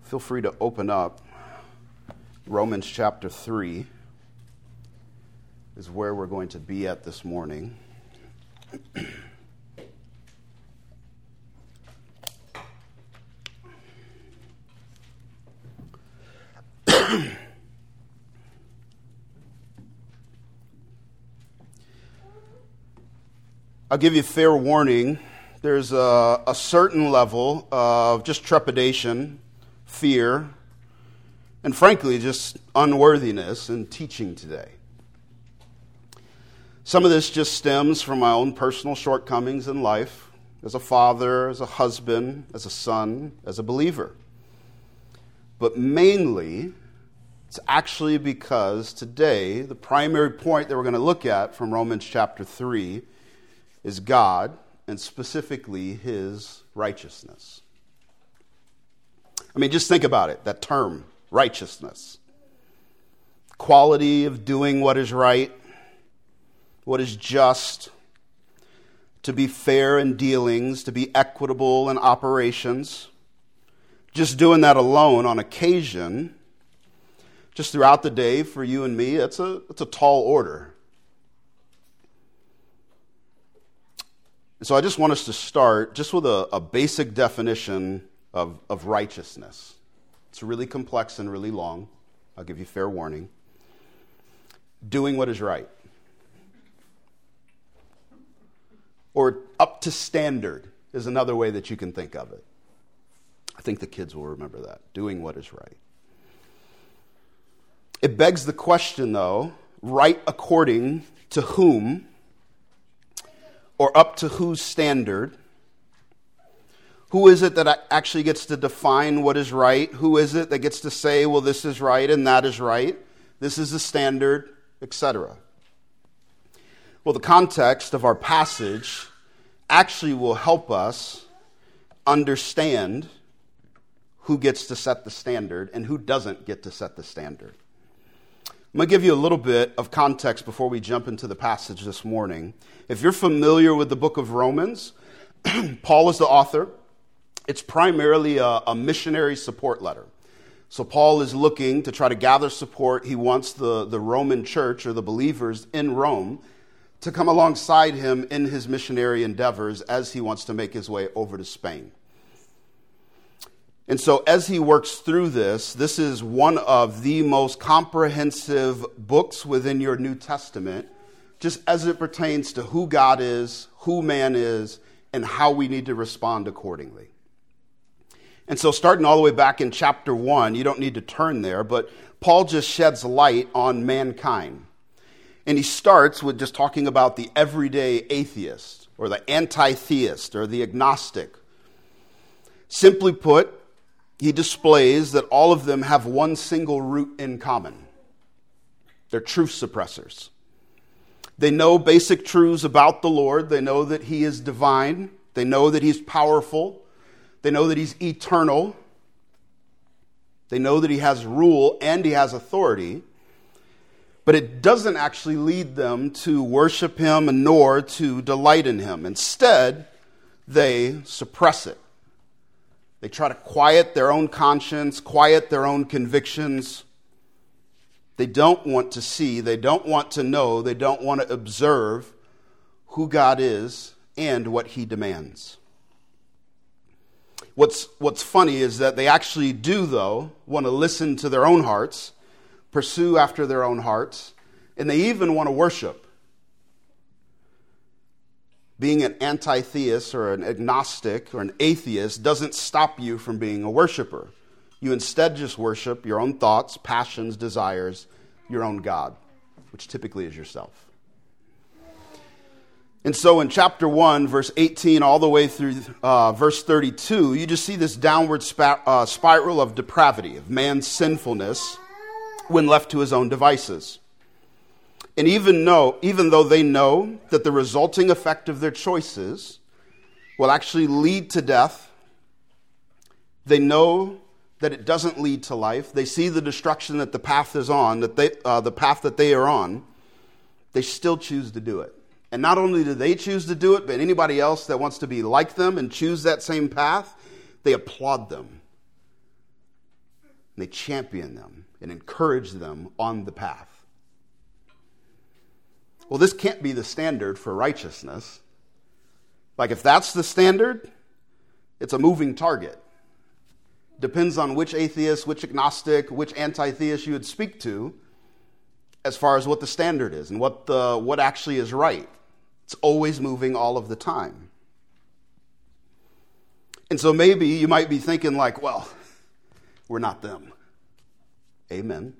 Feel free to open up. Romans chapter 3 is where we're going to be at this morning. I'll give you fair warning. There's a certain level of just trepidation, fear, and frankly, just unworthiness in teaching today. Some of this just stems from my own personal shortcomings in life, as a father, as a husband, as a son, as a believer. But mainly, it's actually because today, the primary point that we're going to look at from Romans chapter 3 is God, and specifically His righteousness. I mean, just think about it, that term, righteousness. Quality of doing what is right, what is just, to be fair in dealings, to be equitable in operations. Just doing that alone on occasion, just throughout the day for you and me, it's a tall order. So I just want us to start just with a basic definition of righteousness. It's really complex and really long. I'll give you fair warning. Doing what is right. Or up to standard is another way that you can think of it. I think the kids will remember that. Doing what is right. It begs the question, though, right according to whom? Or up to whose standard? Who is it that actually gets to define what is right? Who is it that gets to say, well, this is right and that is right? This is the standard, etc. Well, the context of our passage actually will help us understand who gets to set the standard and who doesn't get to set the standard. I'm going to give you a little bit of context before we jump into the passage this morning. If you're familiar with the book of Romans, Paul is the author. It's primarily a missionary support letter. So Paul is looking to try to gather support. He wants the Roman church or the believers in Rome to come alongside him in his missionary endeavors as he wants to make his way over to Spain. And so as he works through this is one of the most comprehensive books within your New Testament, just as it pertains to who God is, who man is, and how we need to respond accordingly. And so starting all the way back in chapter 1, you don't need to turn there, but Paul just sheds light on mankind. And he starts with just talking about the everyday atheist, or the anti-theist, or the agnostic. Simply put, he displays that all of them have one single root in common. They're truth suppressors. They know basic truths about the Lord. They know that He is divine. They know that He's powerful. They know that He's eternal. They know that He has rule and He has authority. But it doesn't actually lead them to worship Him nor to delight in Him. Instead, they suppress it. They try to quiet their own conscience, quiet their own convictions. They don't want to see, they don't want to know, they don't want to observe who God is and what He demands. What's funny is that they actually do, though, want to listen to their own hearts, pursue after their own hearts, and they even want to worship. Being an anti-theist or an agnostic or an atheist doesn't stop you from being a worshiper. You instead just worship your own thoughts, passions, desires, your own God, which typically is yourself. And so in chapter 1, verse 18, all the way through verse 32, you just see this downward spiral of depravity, of man's sinfulness when left to his own devices. And even though they know that the resulting effect of their choices will actually lead to death, they know that it doesn't lead to life. They see the destruction that the path is on, the path that they are on. They still choose to do it. And not only do they choose to do it, but anybody else that wants to be like them and choose that same path, they applaud them. and they champion them and encourage them on the path. Well, this can't be the standard for righteousness. Like, if that's the standard, it's a moving target. Depends on which atheist, which agnostic, which anti-theist you would speak to as far as what the standard is and what actually is right. It's always moving all of the time. And so maybe you might be thinking like, well, we're not them. Amen.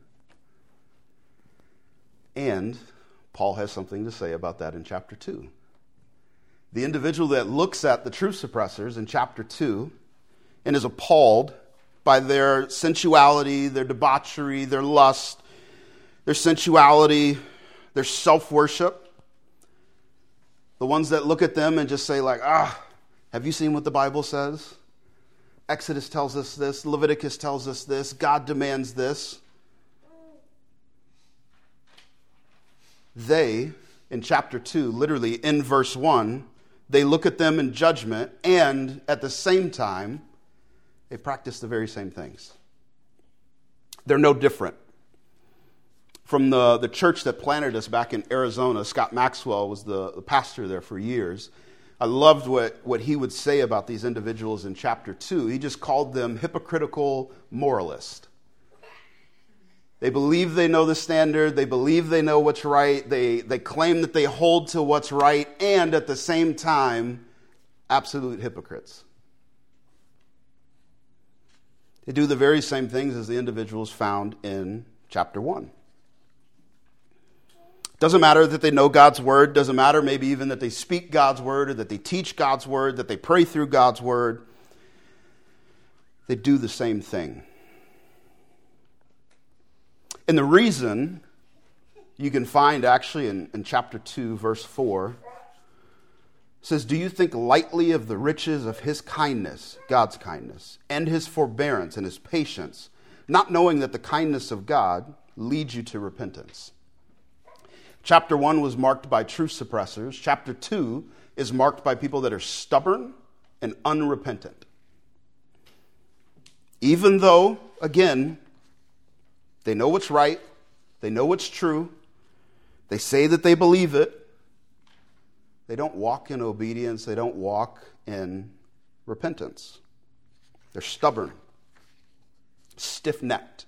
And Paul has something to say about that in chapter 2. The individual that looks at the truth suppressors in chapter 2 and is appalled by their sensuality, their debauchery, their lust, their sensuality, their self-worship. The ones that look at them and just say like, have you seen what the Bible says? Exodus tells us this. Leviticus tells us this. God demands this. They, in chapter 2, literally in verse 1, they look at them in judgment, and at the same time, they practice the very same things. They're no different. From the church that planted us back in Arizona, Scott Maxwell was the pastor there for years. I loved what he would say about these individuals in chapter 2. He just called them hypocritical moralists. They believe they know the standard. They believe they know what's right. They claim that they hold to what's right, and at the same time, absolute hypocrites. They do the very same things as the individuals found in chapter 1. Doesn't matter that they know God's word. Doesn't matter maybe even that they speak God's word or that they teach God's word, that they pray through God's word. They do the same thing. And the reason you can find actually in chapter 2, verse 4, says, do you think lightly of the riches of his kindness, God's kindness, and his forbearance and his patience, not knowing that the kindness of God leads you to repentance? Chapter 1 was marked by truth suppressors. Chapter 2 is marked by people that are stubborn and unrepentant. Even though, again, they know what's right, they know what's true, they say that they believe it, they don't walk in obedience, they don't walk in repentance. They're stubborn, stiff-necked.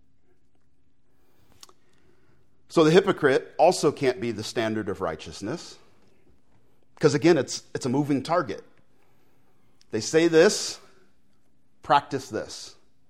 So the hypocrite also can't be the standard of righteousness because, again, it's a moving target. They say this, practice this.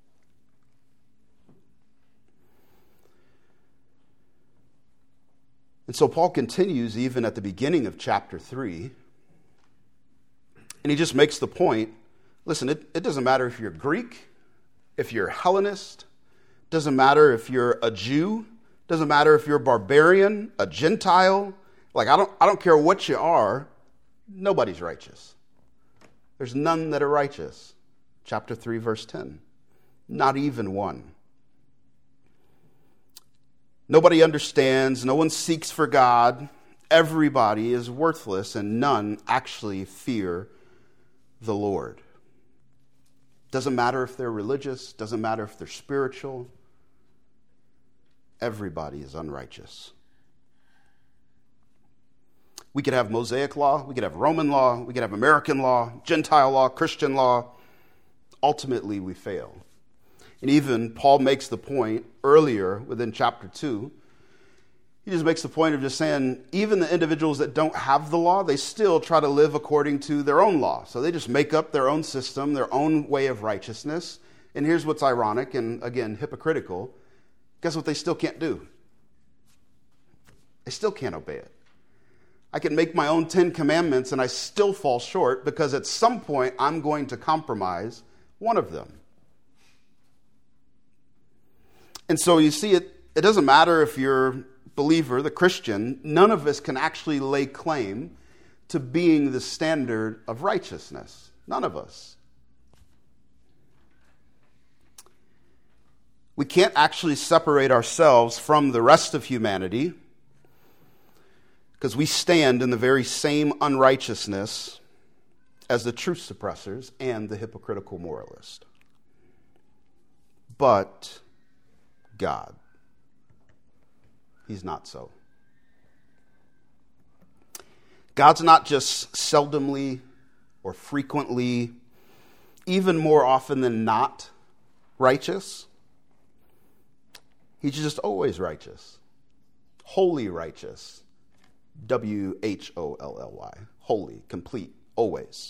And so Paul continues even at the beginning of chapter 3, and he just makes the point, listen, it doesn't matter if you're Greek, if you're Hellenist, doesn't matter if you're a Jew, doesn't matter if you're a barbarian, a Gentile, like I don't care what you are, nobody's righteous. There's none that are righteous. Chapter 3, verse 10. Not even one. Nobody understands, no one seeks for God. Everybody is worthless and none actually fear the Lord. Doesn't matter if they're religious, doesn't matter if they're spiritual. Everybody is unrighteous. We could have Mosaic law, we could have Roman law, we could have American law, Gentile law, Christian law. Ultimately, we fail. And even Paul makes the point earlier within chapter 2. He just makes the point of just saying, even the individuals that don't have the law, they still try to live according to their own law. So they just make up their own system, their own way of righteousness. And here's what's ironic and, again, hypocritical. Guess what they still can't do? They still can't obey it. I can make my own 10 commandments and I still fall short because at some point I'm going to compromise one of them. And so you see, it doesn't matter if you're a believer, the Christian, none of us can actually lay claim to being the standard of righteousness. None of us. We can't actually separate ourselves from the rest of humanity because we stand in the very same unrighteousness as the truth suppressors and the hypocritical moralist. but God. He's not so. God's not just seldomly or frequently, even more often than not, righteous. He's just always righteous. Wholly righteous. W-H-O-L-L-Y. Holy, complete, always.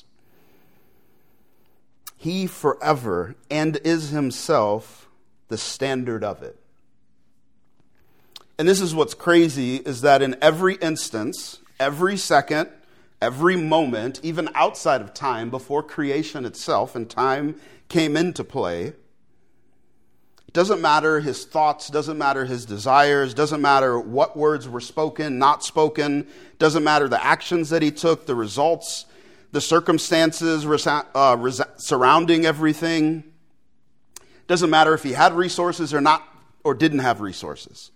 He forever and is himself the standard of it. And this is what's crazy, is that in every instance, every second, every moment, even outside of time, before creation itself and time came into play, it doesn't matter his thoughts, doesn't matter his desires, doesn't matter what words were spoken, not spoken, doesn't matter the actions that he took, the results, the circumstances surrounding everything. Doesn't matter if he had resources or not, or didn't have resources.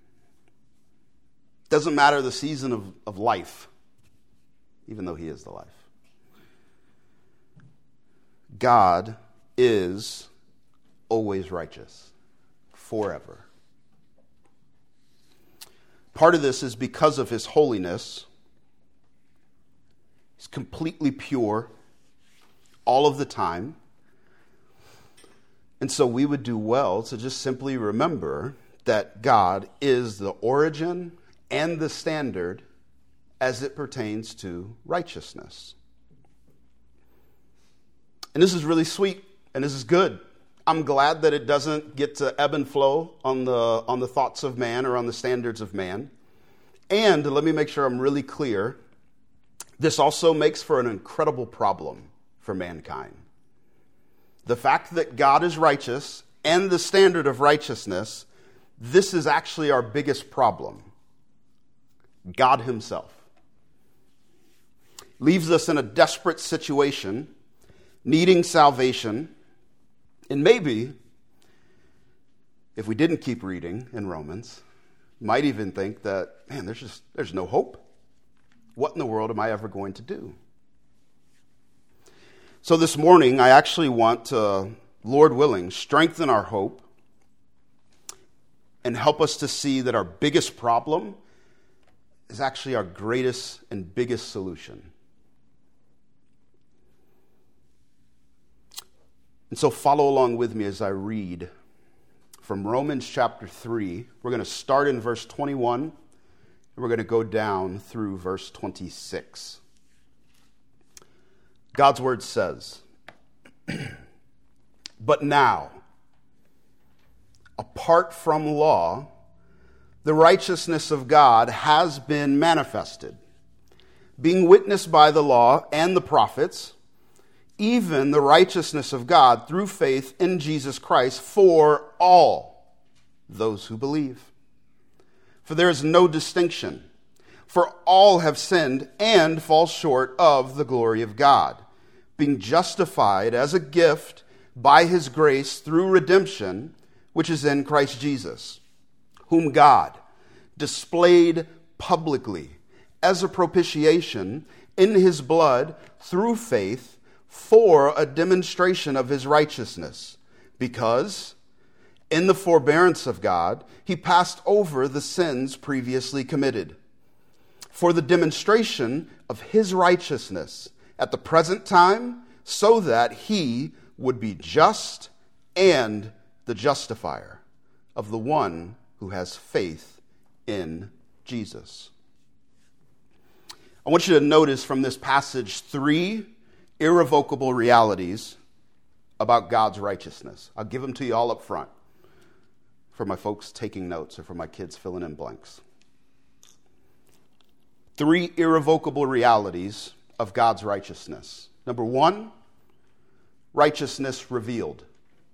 Doesn't matter the season of life, even though he is the life. God is always righteous, forever. Part of this is because of his holiness. He's completely pure all of the time. And so we would do well to just simply remember that God is the origin and the standard as it pertains to righteousness. And this is really sweet, and this is good. I'm glad that it doesn't get to ebb and flow on the thoughts of man or on the standards of man. And let me make sure I'm really clear. This also makes for an incredible problem for mankind. The fact that God is righteous and the standard of righteousness, this is actually our biggest problem. God himself leaves us in a desperate situation, needing salvation. And maybe, if we didn't keep reading in Romans, might even think that, man, there's no hope. What in the world am I ever going to do? So this morning, I actually want to, Lord willing, strengthen our hope and help us to see that our biggest problem is actually our greatest and biggest solution. And so follow along with me as I read from Romans chapter 3. We're going to start in verse 21, and we're going to go down through verse 26. God's word says, "But now, apart from law, the righteousness of God has been manifested, being witnessed by the law and the prophets, even the righteousness of God through faith in Jesus Christ for all those who believe. For there is no distinction, for all have sinned and fall short of the glory of God, being justified as a gift by his grace through redemption, which is in Christ Jesus, whom God displayed publicly as a propitiation in his blood through faith for a demonstration of his righteousness, because in the forbearance of God, he passed over the sins previously committed, for the demonstration of his righteousness at the present time, so that he would be just and the justifier of the one who has faith in Jesus." I want you to notice from this passage 3 irrevocable realities about God's righteousness. I'll give them to you all up front for my folks taking notes or for my kids filling in blanks. 3 irrevocable realities of God's righteousness. Number 1, righteousness revealed.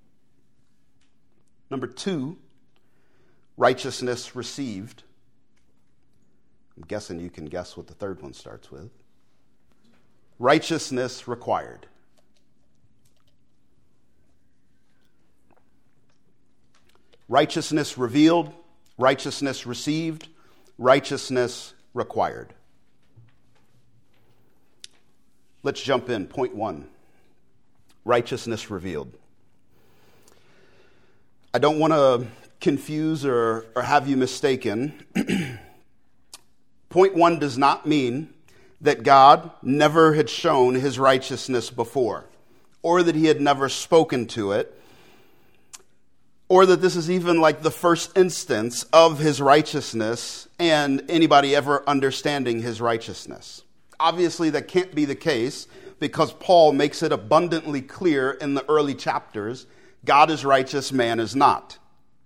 Number 2, righteousness received. I'm guessing you can guess what the third one starts with. Righteousness required. Righteousness revealed, righteousness received, righteousness required. Let's jump in. Point 1, righteousness revealed. I don't want to confuse or have you mistaken. Point one does not mean that God never had shown his righteousness before, or that he had never spoken to it, or that this is even like the first instance of his righteousness and anybody ever understanding his righteousness. Obviously, that can't be the case because Paul makes it abundantly clear in the early chapters, God is righteous, man is not.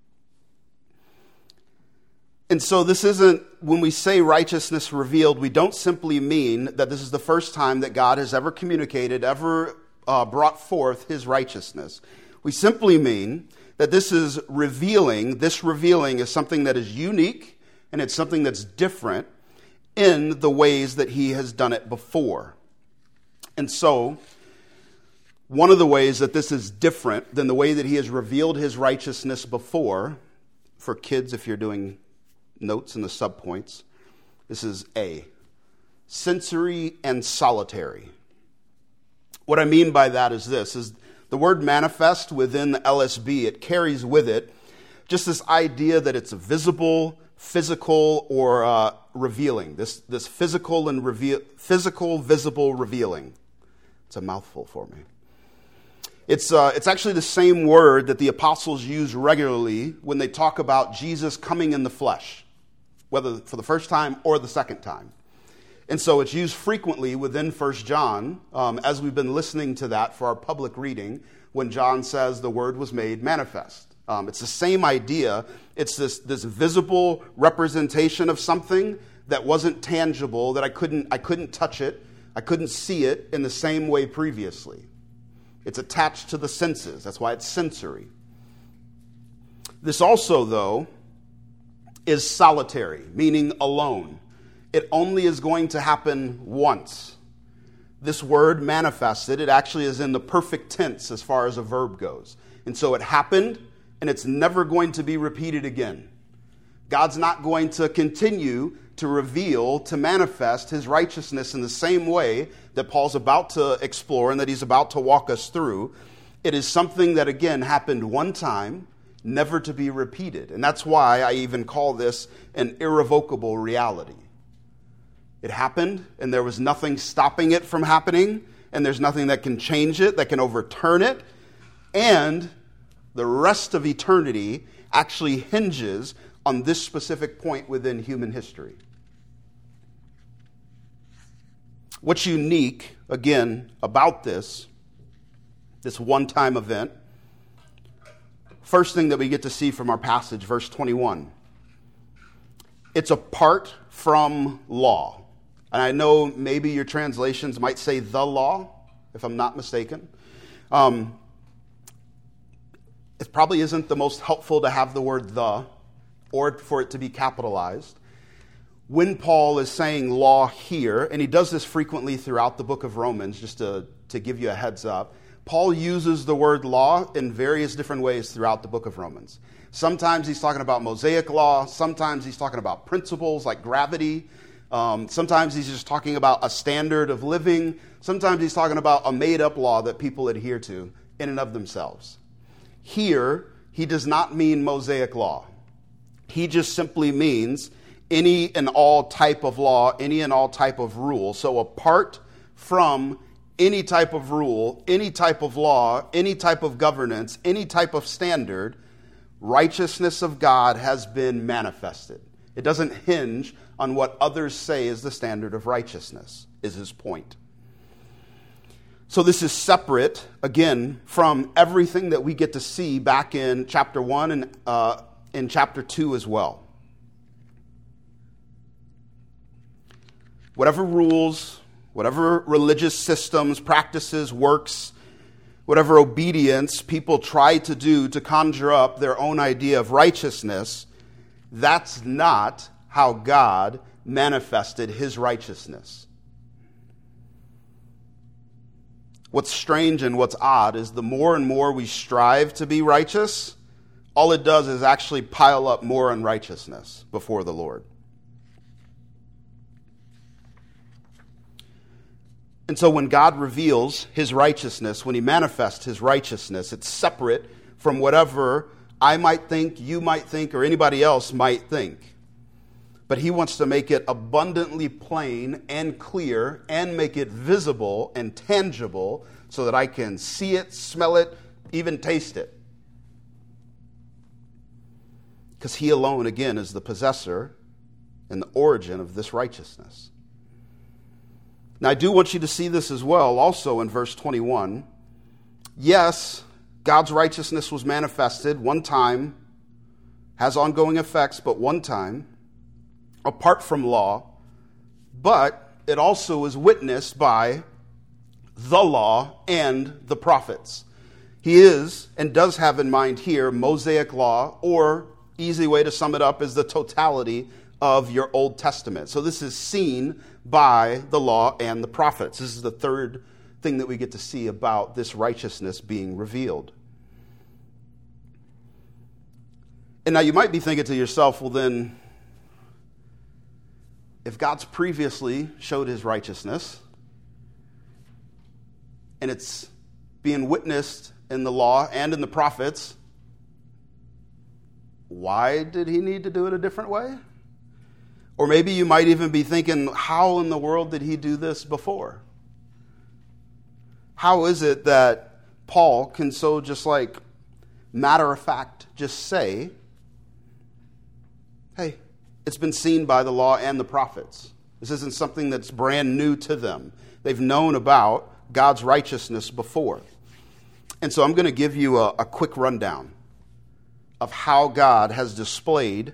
And so this isn't, when we say righteousness revealed, we don't simply mean that this is the first time that God has ever communicated, ever brought forth his righteousness. We simply mean that this revealing is something that is unique and it's something that's different in the ways that he has done it before. And so, one of the ways that this is different than the way that he has revealed his righteousness before, for kids if you're doing notes in the subpoints, this is A, sensory and solitary. What I mean by that is this, is the word manifest within the LSB, it carries with it just this idea that it's a visible, physical, or revealing. This physical, visible revealing. It's a mouthful for me. It's actually the same word that the apostles use regularly when they talk about Jesus coming in the flesh, whether for the first time or the second time. And so it's used frequently within 1 John, as we've been listening to that for our public reading, when John says the word was made manifest. It's the same idea. It's this visible representation of something that wasn't tangible, that I couldn't touch it, I couldn't see it in the same way previously. It's attached to the senses. That's why it's sensory. This also, though, is solitary, meaning alone. It only is going to happen once. This word manifested, it actually is in the perfect tense as far as a verb goes. And so it happened, and it's never going to be repeated again. God's not going to continue to reveal, to manifest his righteousness in the same way that Paul's about to explore and that he's about to walk us through. It is something that, again, happened one time, never to be repeated. And that's why I even call this an irrevocable reality. It happened, and there was nothing stopping it from happening, and there's nothing that can change it, that can overturn it, and the rest of eternity actually hinges on this specific point within human history. What's unique, again, about this one-time event, first thing that we get to see from our passage, verse 21, it's apart from law. And I know maybe your translations might say the law, if I'm not mistaken. It probably isn't the most helpful to have the word the, or for it to be capitalized. When Paul is saying law here, and he does this frequently throughout the book of Romans, just to give you a heads up, Paul uses the word law in various different ways throughout the book of Romans. Sometimes he's talking about Mosaic law. Sometimes he's talking about principles like gravity. Sometimes he's just talking about a standard of living. Sometimes he's talking about a made-up law that people adhere to in and of themselves. Here, he does not mean Mosaic law. He just simply means any and all type of law, any and all type of rule. So apart from any type of rule, any type of law, any type of governance, any type of standard, righteousness of God has been manifested. It doesn't hinge on what others say is the standard of righteousness, is his point. So this is separate, again, from everything that we get to see back in chapter 1 and in chapter 2 as well. Whatever rules, whatever religious systems, practices, works, whatever obedience people try to do to conjure up their own idea of righteousness, that's not how God manifested his righteousness. What's strange and what's odd is the more and more we strive to be righteous, all it does is actually pile up more unrighteousness before the Lord. And so when God reveals his righteousness, when he manifests his righteousness, it's separate from whatever I might think, you might think, or anybody else might think. But he wants to make it abundantly plain and clear and make it visible and tangible so that I can see it, smell it, even taste it. Because he alone, again, is the possessor and the origin of this righteousness. Now, I do want you to see this as well, also in verse 21. Yes, God's righteousness was manifested one time, has ongoing effects, but one time, apart from law, but it also is witnessed by the law and the prophets. He is and does have in mind here Mosaic law, or easy way to sum it up is the totality of your Old Testament. So this is seen by the law and the prophets. This is the third thing that we get to see about this righteousness being revealed. And now you might be thinking to yourself, well then, if God's previously showed his righteousness, and it's being witnessed in the law and in the prophets, why did he need to do it a different way? Or maybe you might even be thinking, how in the world did he do this before? How is it that Paul can so just like matter of fact just say, hey, it's been seen by the law and the prophets. This isn't something that's brand new to them. They've known about God's righteousness before. And so I'm going to give you a quick rundown of how God has displayed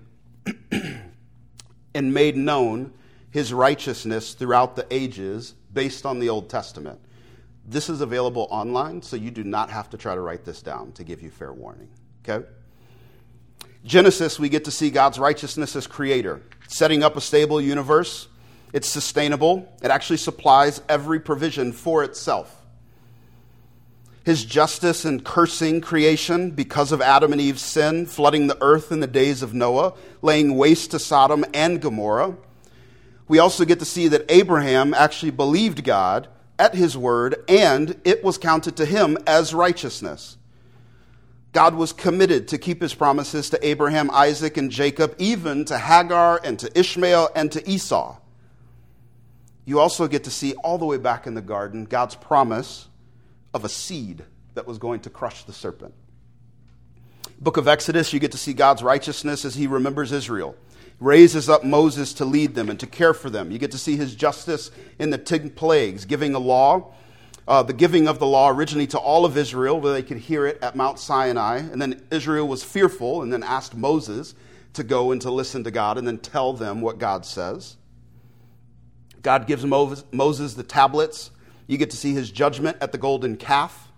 and made known his righteousness throughout the ages based on the Old Testament. This is available online, so you do not have to try to write this down, to give you fair warning. Okay? Genesis, we get to see God's righteousness as creator, setting up a stable universe. It's sustainable. It actually supplies every provision for itself. His justice in cursing creation because of Adam and Eve's sin, flooding the earth in the days of Noah, laying waste to Sodom and Gomorrah. We also get to see that Abraham actually believed God at his word, and it was counted to him as righteousness. God was committed to keep his promises to Abraham, Isaac, and Jacob, even to Hagar and to Ishmael and to Esau. You also get to see all the way back in the garden God's promise of a seed that was going to crush the serpent. Book of Exodus, you get to see God's righteousness as he remembers Israel. Raises up Moses to lead them and to care for them. You get to see his justice in the 10 plagues, giving a law, the giving of the law originally to all of Israel, where they could hear it at Mount Sinai. And then Israel was fearful and then asked Moses to go and to listen to God and then tell them what God says. God gives Moses the tablets. You get to see his judgment at the golden calf.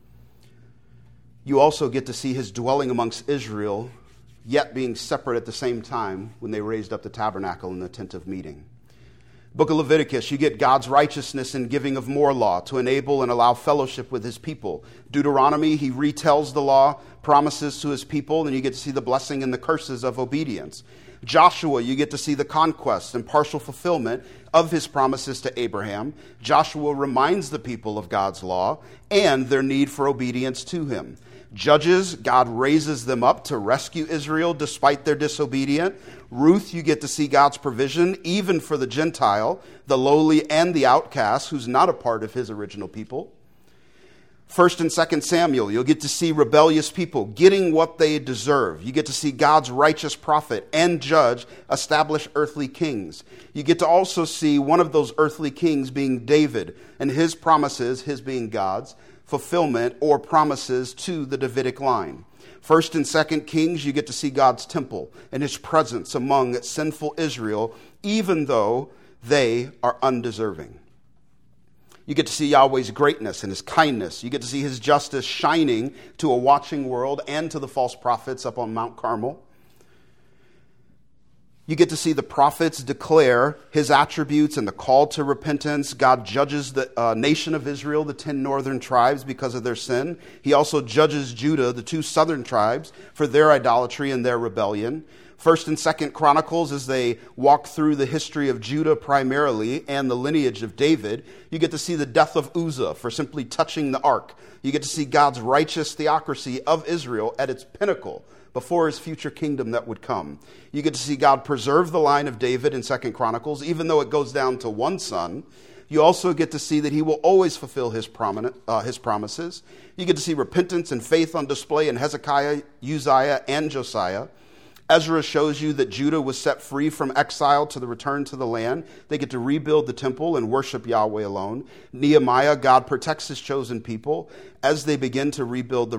You also get to see his dwelling amongst Israel, yet being separate at the same time when they raised up the tabernacle and the tent of meeting. Book of Leviticus, you get God's righteousness in giving of more law to enable and allow fellowship with his people. Deuteronomy, he retells the law, promises to his people, and you get to see the blessing and the curses of obedience. Joshua, you get to see the conquest and partial fulfillment of his promises to Abraham. Joshua reminds the people of God's law and their need for obedience to him. Judges, God raises them up to rescue Israel despite their disobedience. Ruth, you get to see God's provision even for the Gentile, the lowly and the outcast, who's not a part of his original people. 1 and 2 Samuel, you'll get to see rebellious people getting what they deserve. You get to see God's righteous prophet and judge establish earthly kings. You get to also see one of those earthly kings being David and his promises, his being God's, fulfillment or promises to the Davidic line. 1 and 2 Kings, you get to see God's temple and his presence among sinful Israel, even though they are undeserving. You get to see Yahweh's greatness and his kindness. You get to see his justice shining to a watching world and to the false prophets up on Mount Carmel. You get to see the prophets declare his attributes and the call to repentance. God judges the nation of Israel, the 10 northern tribes, because of their sin. He also judges Judah, the 2 southern tribes, for their idolatry and their rebellion. First and Second Chronicles, as they walk through the history of Judah primarily and the lineage of David, you get to see the death of Uzzah for simply touching the ark. You get to see God's righteous theocracy of Israel at its pinnacle before his future kingdom that would come. You get to see God preserve the line of David in Second Chronicles, even though it goes down to one son. You also get to see that he will always fulfill his promises. You get to see repentance and faith on display in Hezekiah, Uzziah, and Josiah. Ezra shows you that Judah was set free from exile to the return to the land. They get to rebuild the temple and worship Yahweh alone. Nehemiah, God protects his chosen people as they begin to rebuild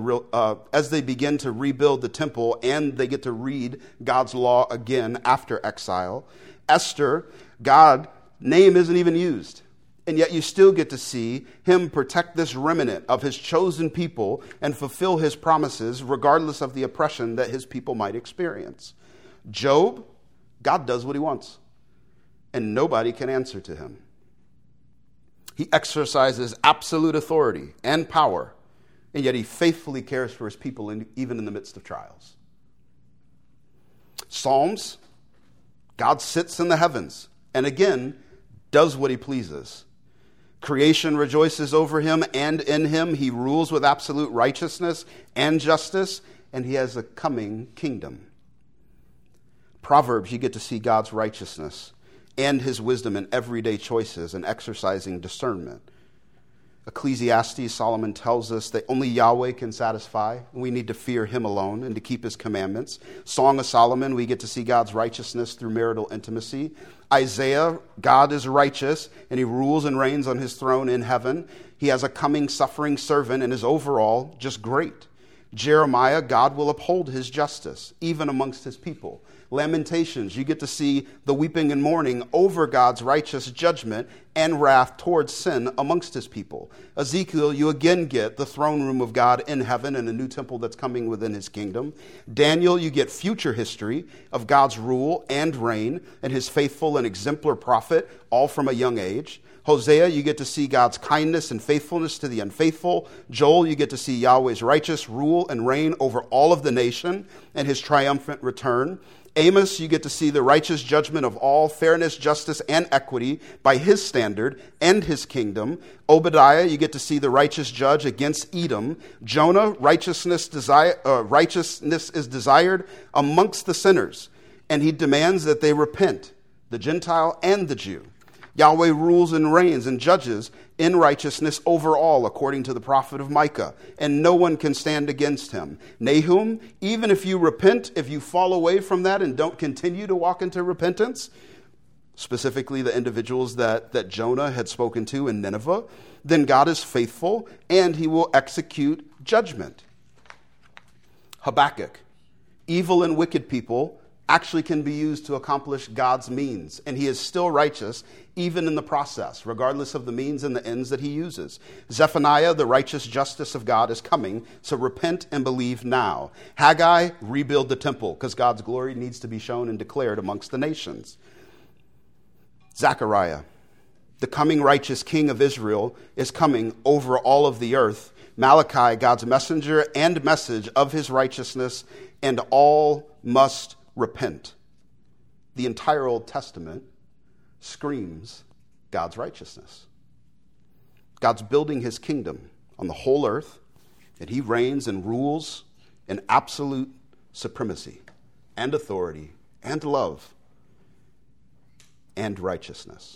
the temple, and they get to read God's law again after exile. Esther, God's name isn't even used. And yet you still get to see him protect this remnant of his chosen people and fulfill his promises regardless of the oppression that his people might experience. Job, God does what he wants, and nobody can answer to him. He exercises absolute authority and power, and yet he faithfully cares for his people even in the midst of trials. Psalms, God sits in the heavens and again does what he pleases. Creation rejoices over him and in him. He rules with absolute righteousness and justice, and he has a coming kingdom. Proverbs, you get to see God's righteousness and his wisdom in everyday choices and exercising discernment. Ecclesiastes, Solomon tells us that only Yahweh can satisfy. We need to fear him alone and to keep his commandments. Song of Solomon, we get to see God's righteousness through marital intimacy. Isaiah, God is righteous, and he rules and reigns on his throne in heaven. He has a coming suffering servant and is overall just great. Jeremiah, God will uphold his justice, even amongst his people. Lamentations, you get to see the weeping and mourning over God's righteous judgment and wrath towards sin amongst his people. Ezekiel, you again get the throne room of God in heaven and a new temple that's coming within his kingdom. Daniel, you get future history of God's rule and reign and his faithful and exemplar prophet, all from a young age. Hosea, you get to see God's kindness and faithfulness to the unfaithful. Joel, you get to see Yahweh's righteous rule and reign over all of the nation and his triumphant return. Amos, you get to see the righteous judgment of all, fairness, justice, and equity by his standard and his kingdom. Obadiah, you get to see the righteous judge against Edom. Jonah, righteousness is desired amongst the sinners, and he demands that they repent, the Gentile and the Jew. Yahweh rules and reigns and judges in righteousness over all, according to the prophet of Micah, and no one can stand against him. Nahum, even if you repent, if you fall away from that and don't continue to walk into repentance, specifically the individuals that Jonah had spoken to in Nineveh, then God is faithful and he will execute judgment. Habakkuk, evil and wicked people actually can be used to accomplish God's means, and he is still righteous even in the process, regardless of the means and the ends that he uses. Zephaniah, the righteous justice of God is coming, so repent and believe now. Haggai, rebuild the temple, because God's glory needs to be shown and declared amongst the nations. Zechariah, the coming righteous king of Israel, is coming over all of the earth. Malachi, God's messenger and message of his righteousness, and all must repent. The entire Old Testament screams God's righteousness. God's building his kingdom on the whole earth, and he reigns and rules in absolute supremacy and authority and love and righteousness.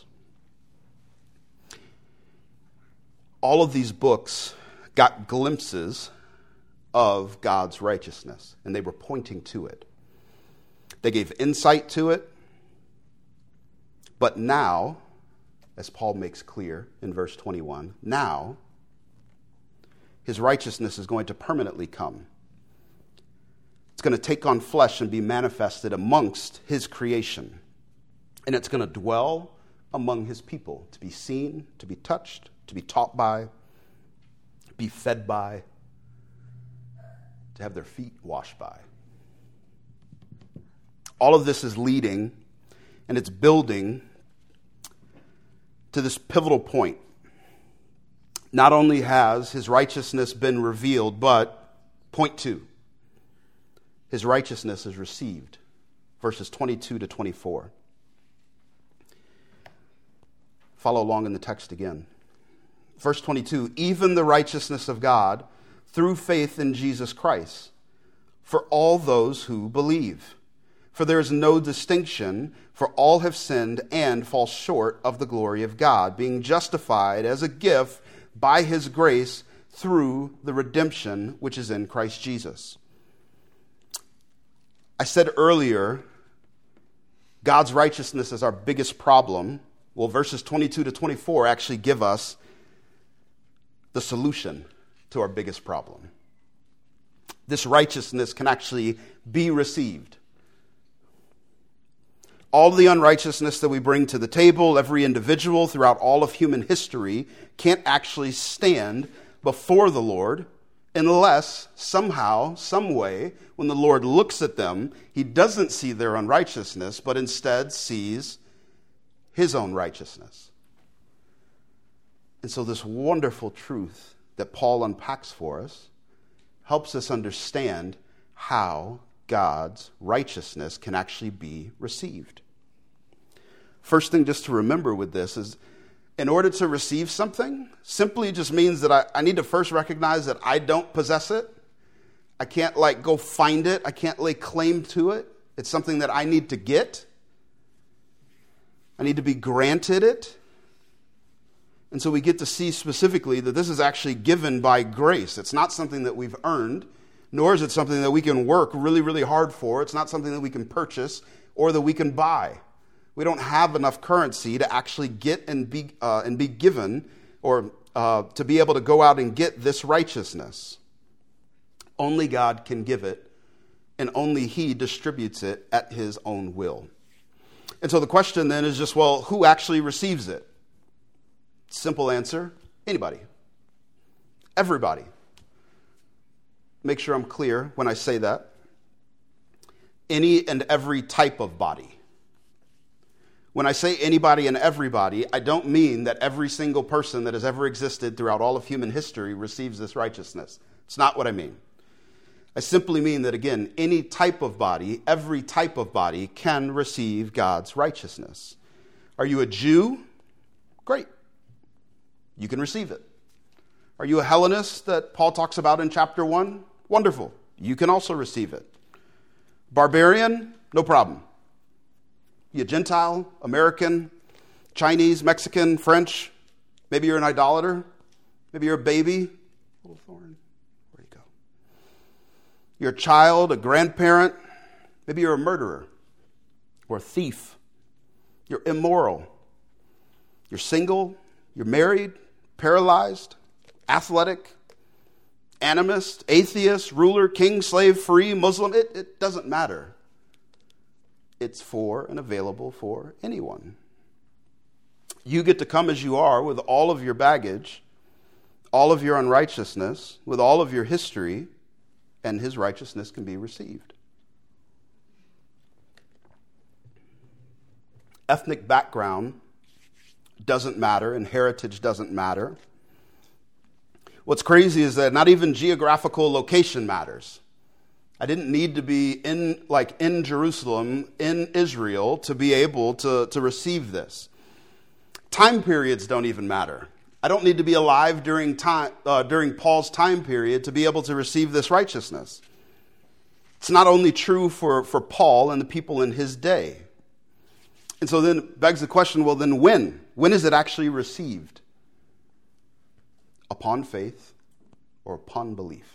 All of these books got glimpses of God's righteousness, and they were pointing to it. They gave insight to it. But now, as Paul makes clear in verse 21, now his righteousness is going to permanently come. It's going to take on flesh and be manifested amongst his creation. And it's going to dwell among his people, to be seen, to be touched, to be taught by, be fed by, to have their feet washed by. All of this is leading, and it's building to this pivotal point. Not only has his righteousness been revealed, but point two, his righteousness is received. verses 22 to 24. Follow along in the text again. Verse 22, even the righteousness of God through faith in Jesus Christ for all those who believe. For there is no distinction, for all have sinned and fall short of the glory of God, being justified as a gift by his grace through the redemption which is in Christ Jesus. I said earlier, God's righteousness is our biggest problem. Well, verses 22 to 24 actually give us the solution to our biggest problem. This righteousness can actually be received. All the unrighteousness that we bring to the table, every individual throughout all of human history can't actually stand before the Lord unless somehow, some way, when the Lord looks at them, he doesn't see their unrighteousness, but instead sees his own righteousness. And so this wonderful truth that Paul unpacks for us helps us understand how God's righteousness can actually be received. First thing just to remember with this is, in order to receive something, simply just means that I need to first recognize that I don't possess it. I can't go find it. I can't lay claim to it. It's something that I need to get. I need to be granted it. And so we get to see specifically that this is actually given by grace. It's not something that we've earned, nor is it something that we can work really, really hard for. It's not something that we can purchase or that we can buy. We don't have enough currency to actually get and be given, or to be able to go out and get this righteousness. Only God can give it, and only he distributes it at his own will. And so the question then is just, well, who actually receives it? Simple answer, anybody. Everybody. Make sure I'm clear when I say that. Any and every type of body. When I say anybody and everybody, I don't mean that every single person that has ever existed throughout all of human history receives this righteousness. It's not what I mean. I simply mean that, again, any type of body, every type of body can receive God's righteousness. Are you a Jew? Great. You can receive it. Are you a Hellenist that Paul talks about in chapter 1? Wonderful. You can also receive it. Barbarian? No problem. You a Gentile, American, Chinese, Mexican, French? Maybe you're an idolater. Maybe you're a baby. A little thorn. Where'd he go? You're a child, a grandparent. Maybe you're a murderer or a thief. You're immoral. You're single. You're married, paralyzed, athletic, animist, atheist, ruler, king, slave, free, Muslim. It doesn't matter. It's for and available for anyone. You get to come as you are with all of your baggage, all of your unrighteousness, with all of your history, and his righteousness can be received. Ethnic background doesn't matter, and heritage doesn't matter. What's crazy is that not even geographical location matters. I didn't need to be in Jerusalem, in Israel, to be able to receive this. Time periods don't even matter. I don't need to be alive during Paul's time period to be able to receive this righteousness. It's not only true for Paul and the people in his day. And so then begs the question, well, then when? When is it actually received? Upon faith or upon belief?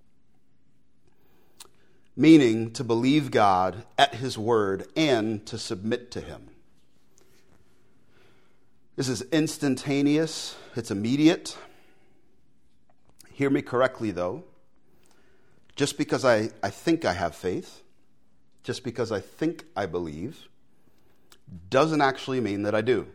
Meaning to believe God at his word and to submit to him. This is instantaneous. It's immediate. Hear me correctly, though. Just because I think I have faith, just because I think I believe, doesn't actually mean that I do.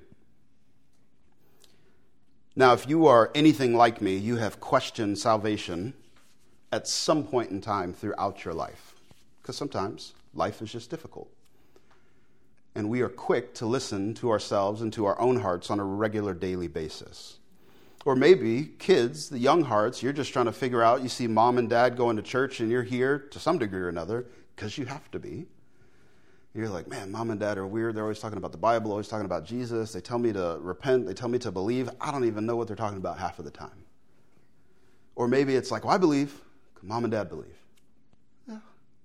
Now, if you are anything like me, you have questioned salvation at some point in time throughout your life. Because sometimes life is just difficult. And we are quick to listen to ourselves and to our own hearts on a regular daily basis. Or maybe kids, the young hearts, you're just trying to figure out, you see mom and dad going to church and you're here to some degree or another because you have to be. You're like, man, mom and dad are weird. They're always talking about the Bible, always talking about Jesus. They tell me to repent. They tell me to believe. I don't even know what they're talking about half of the time. Or maybe it's like, well, I believe. Mom and dad believe. Yeah.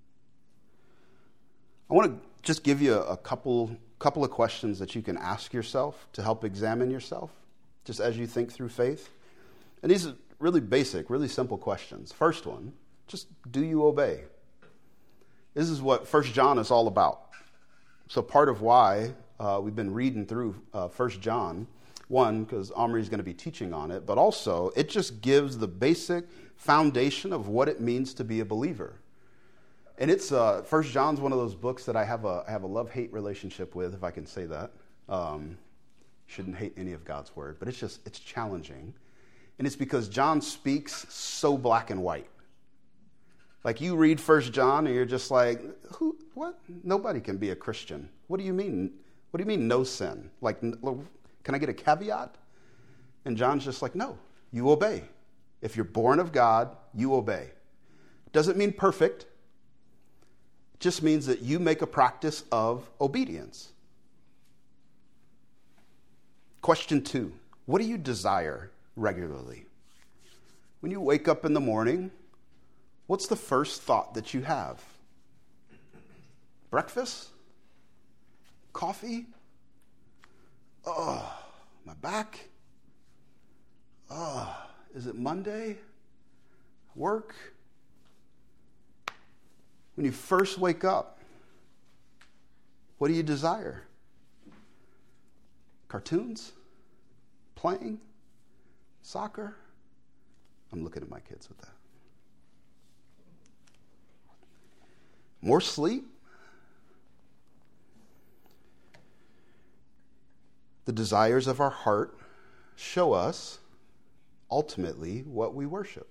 I want to just give you a couple of questions that you can ask yourself to help examine yourself, just as you think through faith. And these are really basic, really simple questions. First one, just do you obey? This is what 1 John is all about. So part of why we've been reading through 1 John, one, because Omri's going to be teaching on it, but also it just gives the basic foundation of what it means to be a believer. And it's 1 John's one of those books that I have a love-hate relationship with, if I can say that. Shouldn't hate any of God's word, but it's challenging. And it's because John speaks so black and white. Like you read 1 John and you're just like, what? Nobody can be a Christian. What do you mean? What do you mean no sin? Like, can I get a caveat? And John's just like, no, you obey. If you're born of God, you obey. Doesn't mean perfect. It just means that you make a practice of obedience. Question 2, what do you desire regularly? When you wake up in the morning, what's the first thought that you have? Breakfast? Coffee? Oh, my back? Oh, is it Monday? Work? When you first wake up, what do you desire? Cartoons? Playing? Soccer? I'm looking at my kids with that. More sleep? The desires of our heart show us ultimately what we worship.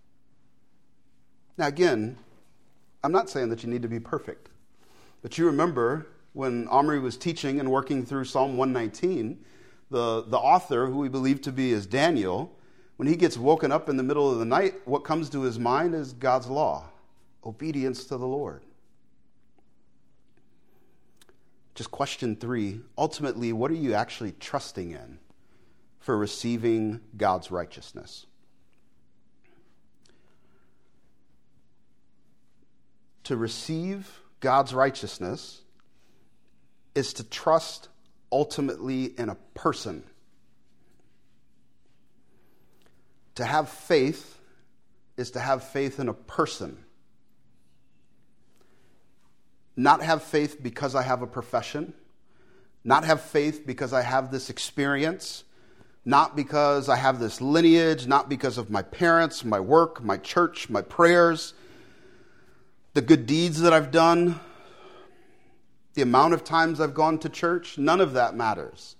Now again, I'm not saying that you need to be perfect, but you remember when Omri was teaching and working through Psalm 119, the author, who we believe to be is Daniel, when he gets woken up in the middle of the night, what comes to his mind is God's law, obedience to the Lord. Just question 3, ultimately, what are you actually trusting in for receiving God's righteousness? To receive God's righteousness is to trust ultimately in a person. To have faith is to have faith in a person. Not have faith because I have a profession. Not have faith because I have this experience. Not because I have this lineage. Not because of my parents, my work, my church, my prayers, the good deeds that I've done, the amount of times I've gone to church. None of that matters.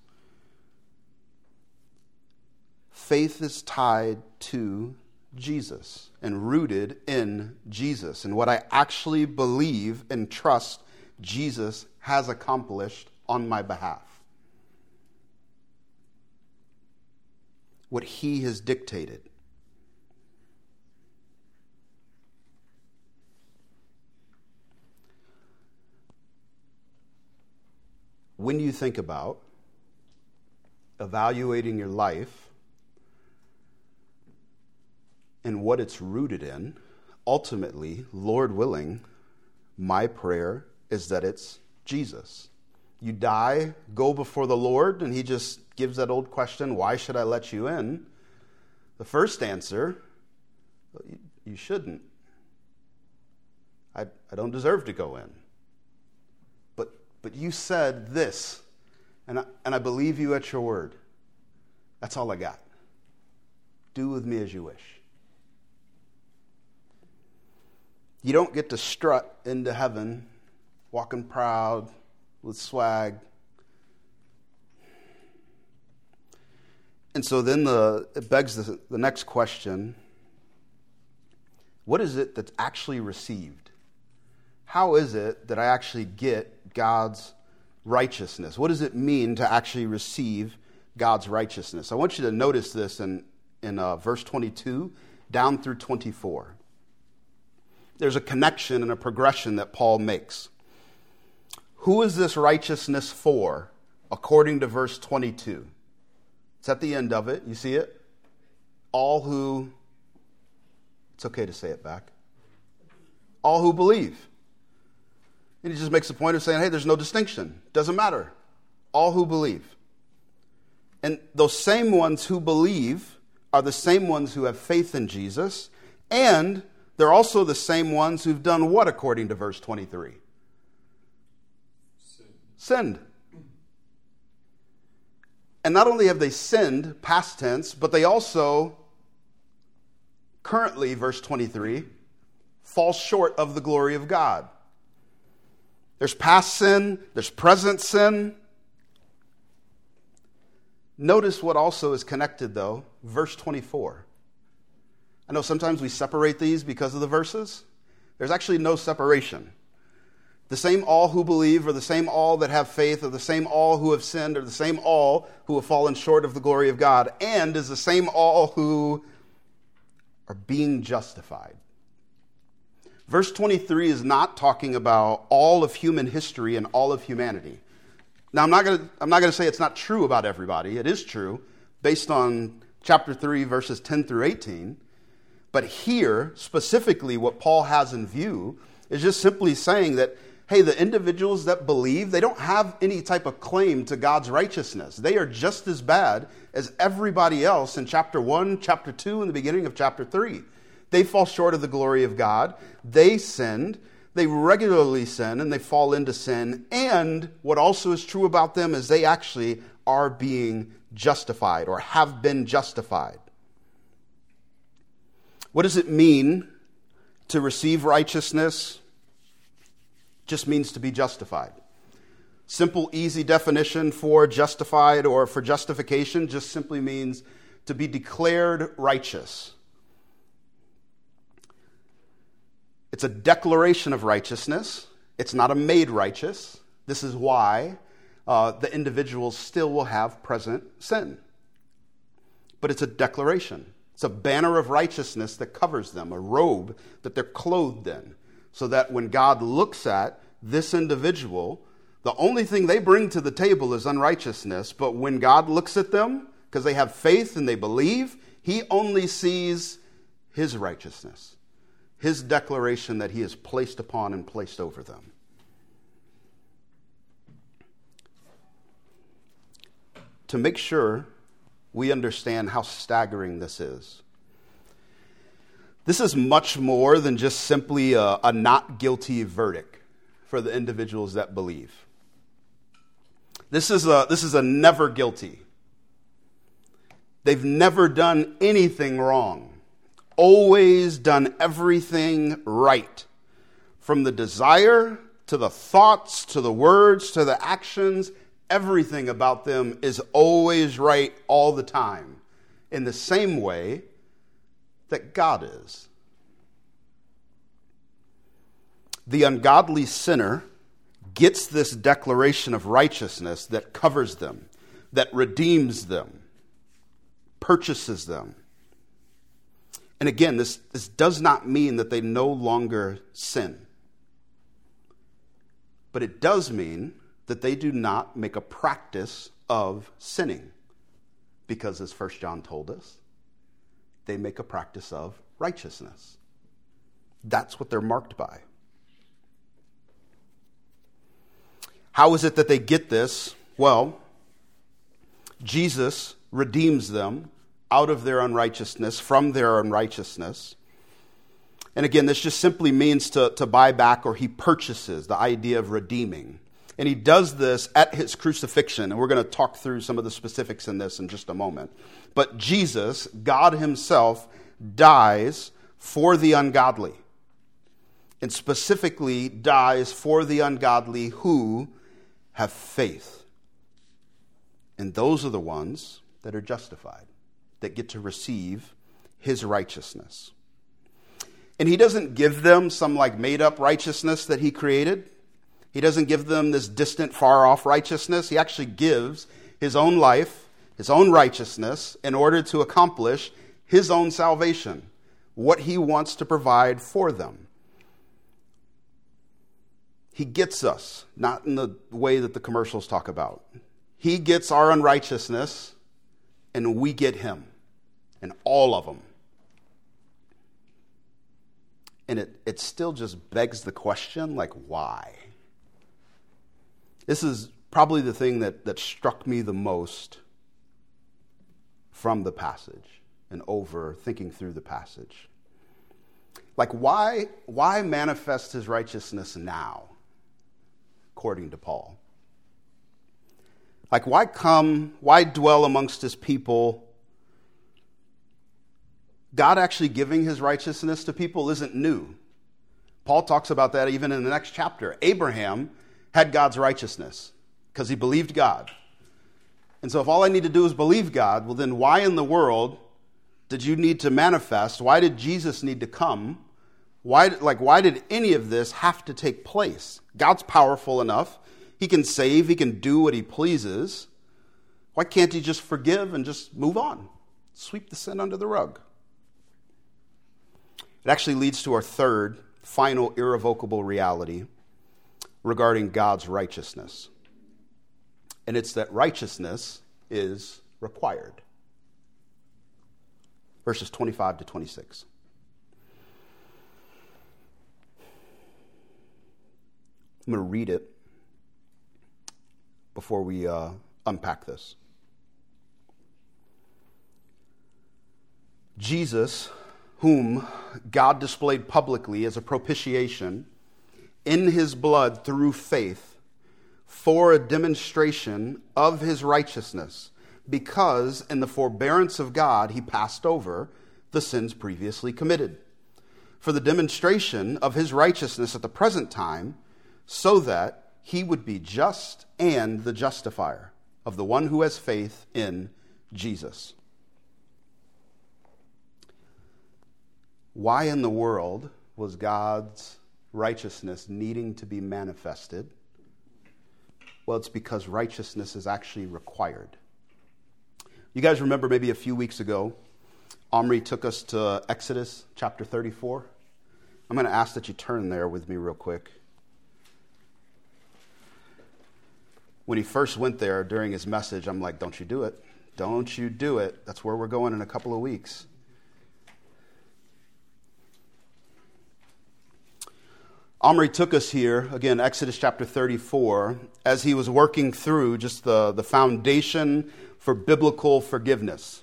Faith is tied to Jesus and rooted in Jesus and what I actually believe and trust Jesus has accomplished on my behalf. What he has dictated. When you think about evaluating your life and what it's rooted in, ultimately, Lord willing, my prayer is that it's Jesus. You die, go before the Lord, and he just gives that old question, why should I let you in? The first answer, you shouldn't. I don't deserve to go in. But you said this, and I believe you at your word. That's all I got. Do with me as you wish. You don't get to strut into heaven, walking proud, with swag. And so then it begs the next question. What is it that's actually received? How is it that I actually get God's righteousness? What does it mean to actually receive God's righteousness? I want you to notice this in verse 22 down through 24. There's a connection and a progression that Paul makes. Who is this righteousness for, according to verse 22? It's at the end of it. You see it? All who, it's okay to say it back. All who believe. And he just makes a point of saying, hey, there's no distinction. Doesn't matter. All who believe. And those same ones who believe are the same ones who have faith in Jesus. And they're also the same ones who've done what, according to verse 23? Sinned. And not only have they sinned, past tense, but they also, currently, verse 23, fall short of the glory of God. There's past sin, there's present sin. Notice what also is connected, though, verse 24. I know sometimes we separate these because of the verses. There's actually no separation. The same all who believe, or the same all that have faith, or the same all who have sinned, or the same all who have fallen short of the glory of God, and is the same all who are being justified. Verse 23 is not talking about all of human history and all of humanity. Now, I'm not going to say it's not true about everybody. It is true, based on chapter 3, verses 10 through 18. But here, specifically, what Paul has in view is just simply saying that, hey, the individuals that believe, they don't have any type of claim to God's righteousness. They are just as bad as everybody else in chapter 1, chapter 2, and the beginning of chapter 3. They fall short of the glory of God. They sinned. They regularly sin, and they fall into sin. And what also is true about them is they actually are being justified or have been justified. What does it mean to receive righteousness? Just means to be justified. Simple, easy definition for justified or for justification just simply means to be declared righteous. It's a declaration of righteousness. It's not a made righteous. This is why the individuals still will have present sin. But it's a declaration. It's a banner of righteousness that covers them, a robe that they're clothed in, so that when God looks at this individual, the only thing they bring to the table is unrighteousness. But when God looks at them, because they have faith and they believe, he only sees his righteousness, his declaration that he has placed upon and placed over them. To make sure we understand how staggering this is much more than just simply a not guilty verdict for the individuals that believe. This is a never guilty. They've never done anything wrong. Always done everything right. From the desire, to the thoughts, to the words, to the actions, everything about them is always right all the time. In the same way that God is. The ungodly sinner gets this declaration of righteousness that covers them, that redeems them, purchases them. And again, this does not mean that they no longer sin. But it does mean that they do not make a practice of sinning. Because as 1 John told us, they make a practice of righteousness. That's what they're marked by. How is it that they get this? Well, Jesus redeems them out of their unrighteousness, from their unrighteousness. And again, this just simply means to buy back, or he purchases, the idea of redeeming. And he does this at his crucifixion, and we're going to talk through some of the specifics in this in just a moment. But Jesus, God himself, dies for the ungodly. And specifically dies for the ungodly who have faith. And those are the ones that are justified, that get to receive his righteousness. And he doesn't give them some made up righteousness that he created. He doesn't give them this distant, far off righteousness. He actually gives his own life, his own righteousness, in order to accomplish his own salvation, what he wants to provide for them. He gets us, not in the way that the commercials talk about. He gets our unrighteousness, and we get him, and all of them. And it still just begs the question, like, why? This is probably the thing that struck me the most from the passage and over thinking through the passage. Like, why manifest his righteousness now, according to Paul? Like, why dwell amongst his people? God actually giving his righteousness to people isn't new. Paul talks about that even in the next chapter. Abraham had God's righteousness because he believed God. And so if all I need to do is believe God, well then why in the world did you need to manifest? Why did Jesus need to come? Why did any of this have to take place? God's powerful enough. He can save. He can do what he pleases. Why can't he just forgive and just move on? Sweep the sin under the rug. It actually leads to our third, final, irrevocable reality regarding God's righteousness. And it's that righteousness is required. Verses 25 to 26. I'm going to read it before we unpack this. Jesus, whom God displayed publicly as a propitiation in his blood through faith for a demonstration of his righteousness, because in the forbearance of God he passed over the sins previously committed, for the demonstration of his righteousness at the present time, so that he would be just and the justifier of the one who has faith in Jesus. Why in the world was God's righteousness needing to be manifested? Well, it's because righteousness is actually required. You guys remember maybe a few weeks ago, Omri took us to Exodus chapter 34. I'm going to ask that you turn there with me real quick. When he first went there during his message, I'm like, don't you do it. Don't you do it. That's where we're going in a couple of weeks. Omri took us here, again, Exodus chapter 34, as he was working through just the foundation for biblical forgiveness.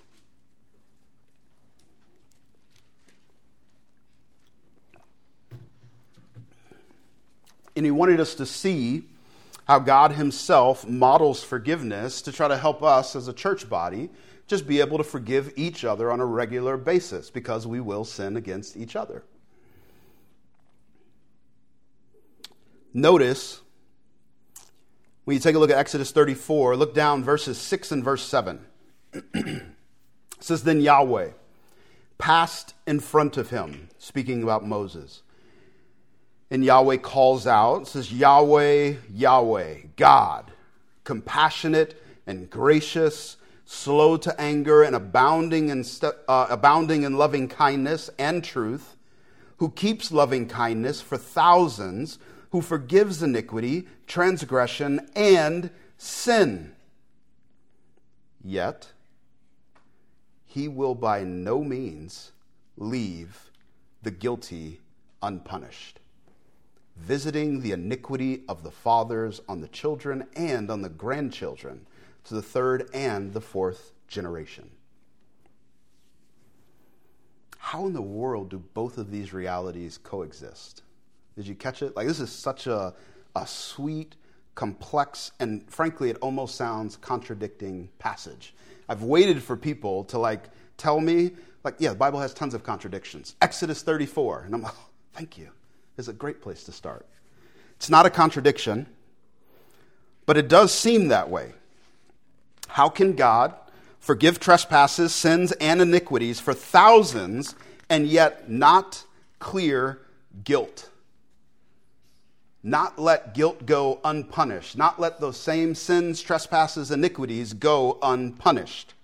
And he wanted us to see how God himself models forgiveness to try to help us as a church body just be able to forgive each other on a regular basis, because we will sin against each other. Notice, when you take a look at Exodus 34, look down verses 6 and verse 7. It says, then Yahweh passed in front of him, speaking about Moses. And Yahweh calls out, says, Yahweh, Yahweh, God, compassionate and gracious, slow to anger and abounding in loving kindness and truth, who keeps loving kindness for thousands, who forgives iniquity, transgression, and sin. Yet, he will by no means leave the guilty unpunished, visiting the iniquity of the fathers on the children and on the grandchildren to the third and the fourth generation. How in the world do both of these realities coexist? Did you catch it? Like, this is such a sweet, complex, and frankly, it almost sounds contradicting passage. I've waited for people to tell me, yeah, the Bible has tons of contradictions. Exodus 34. And I'm like, oh, thank you. It's a great place to start. It's not a contradiction, but it does seem that way. How can God forgive trespasses, sins, and iniquities for thousands and yet not clear guilt? Not let guilt go unpunished. Not let those same sins, trespasses, iniquities go unpunished.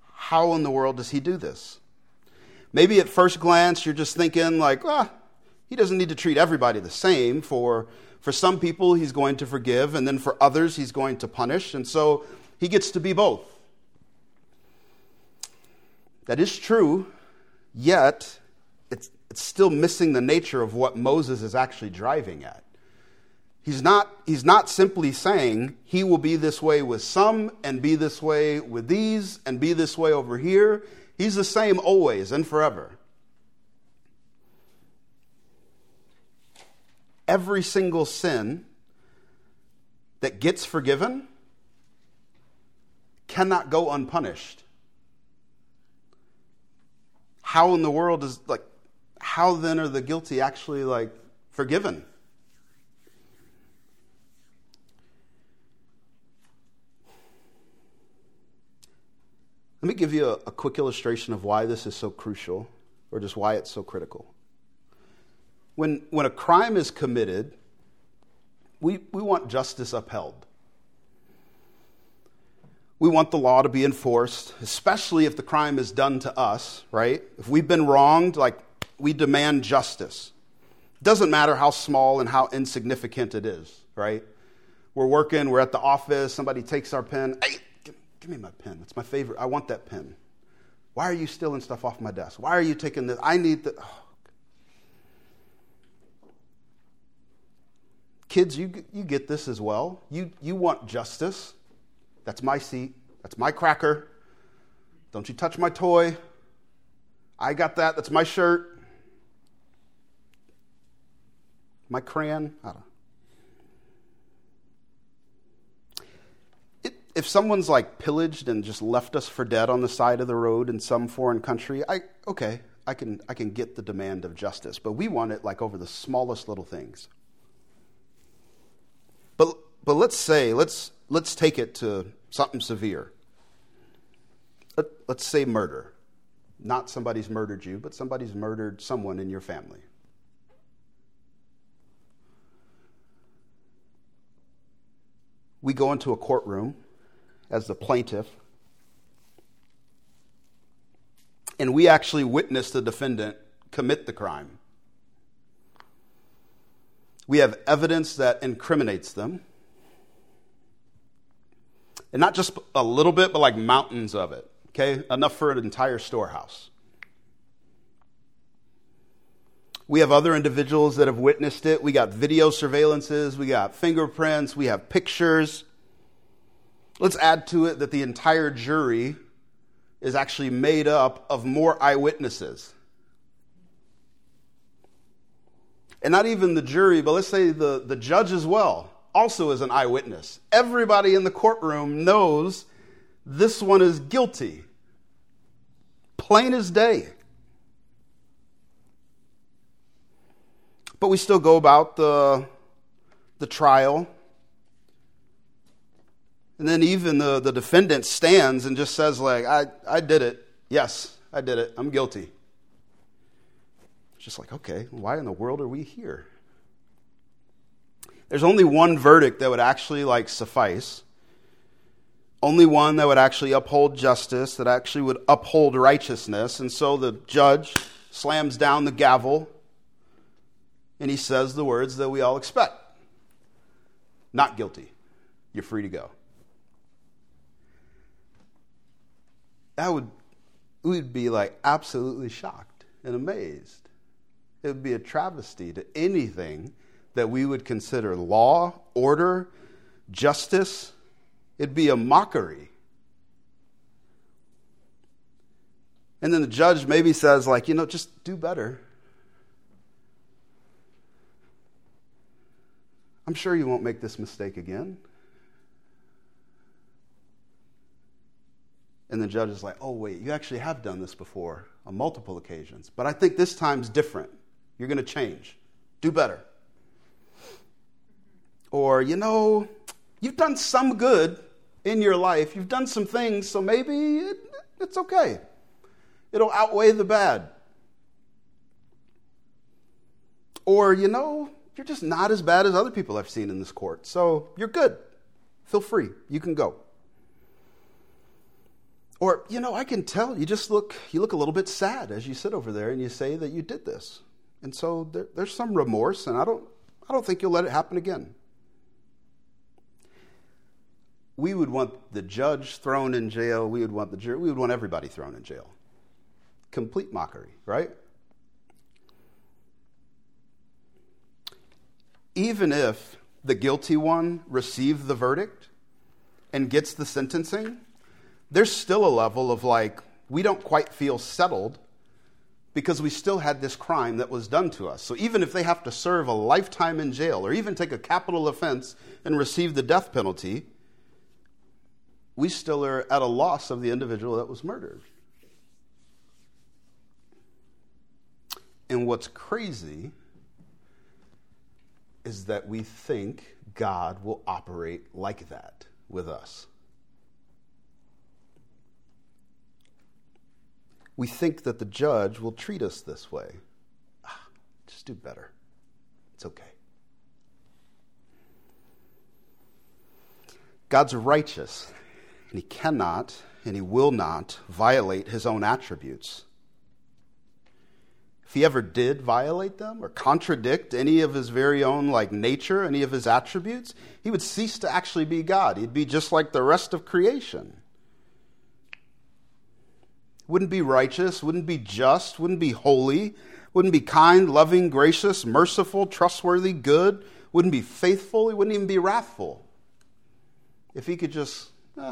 How in the world does he do this? Maybe at first glance you're just thinking He doesn't need to treat everybody the same. For some people, he's going to forgive, and then for others, he's going to punish. And so he gets to be both. That is true, yet it's still missing the nature of what Moses is actually driving at. He's not simply saying he will be this way with some and be this way with these and be this way over here. He's the same always and forever. Every single sin that gets forgiven cannot go unpunished. How in the world how then are the guilty actually forgiven? Let me give you a quick illustration of why this is so crucial, or just why it's so critical. When a crime is committed, we want justice upheld. We want the law to be enforced, especially if the crime is done to us, right? If we've been wronged, we demand justice. It doesn't matter how small and how insignificant it is, right? We're at the office, somebody takes our pen. Hey, give me my pen. It's my favorite. I want that pen. Why are you stealing stuff off my desk? Why are you taking this? I need the... Oh. Kids, you get this as well. You want justice. That's my seat. That's my cracker. Don't you touch my toy. I got that. That's my shirt. My crayon. I don't know. If someone's pillaged and just left us for dead on the side of the road in some foreign country, I can get the demand of justice. But we want it over the smallest little things. But let's take it to something severe. Let's say murder. Not somebody's murdered you, but somebody's murdered someone in your family. We go into a courtroom as the plaintiff, and we actually witness the defendant commit the crime. We have evidence that incriminates them. And not just a little bit, but mountains of it. Okay? Enough for an entire storehouse. We have other individuals that have witnessed it. We got video surveillances. We got fingerprints. We have pictures. Let's add to it that the entire jury is actually made up of more eyewitnesses. And not even the jury, but let's say the judge as well, also is an eyewitness. Everybody in the courtroom knows this one is guilty. Plain as day. But we still go about the trial. And then even the defendant stands and just says I did it. Yes, I did it. I'm guilty. It's just okay, why in the world are we here? There's only one verdict that would actually suffice. Only one that would actually uphold justice, that actually would uphold righteousness. And so the judge slams down the gavel and he says the words that we all expect. Not guilty. You're free to go. We'd be absolutely shocked and amazed. It would be a travesty to anything that we would consider law, order, justice. It'd be a mockery. And then the judge maybe says just do better. I'm sure you won't make this mistake again. And the judge is oh wait, you actually have done this before on multiple occasions. But I think this time's different. You're going to change. Do better. Or, you've done some good in your life. You've done some things, so maybe it's okay. It'll outweigh the bad. Or, you're just not as bad as other people I've seen in this court. So you're good. Feel free. You can go. Or, I can tell you look a little bit sad as you sit over there and you say that you did this. And so there's some remorse, and I don't think you'll let it happen again. We would want the judge thrown in jail. We would want the jury. We would want everybody thrown in jail. Complete mockery, right? Even if the guilty one receives the verdict and gets the sentencing, there's still a level of we don't quite feel settled because we still had this crime that was done to us. So even if they have to serve a lifetime in jail or even take a capital offense and receive the death penalty, we still are at a loss of the individual that was murdered. And what's crazy is that we think God will operate like that with us. We think that the judge will treat us this way. Just do better. It's okay. God's righteous, and he cannot and he will not violate his own attributes. If he ever did violate them or contradict any of his very own nature, any of his attributes, he would cease to actually be God. He'd be just like the rest of creation. Wouldn't be righteous, wouldn't be just, wouldn't be holy, wouldn't be kind, loving, gracious, merciful, trustworthy, good, wouldn't be faithful, he wouldn't even be wrathful. If he could just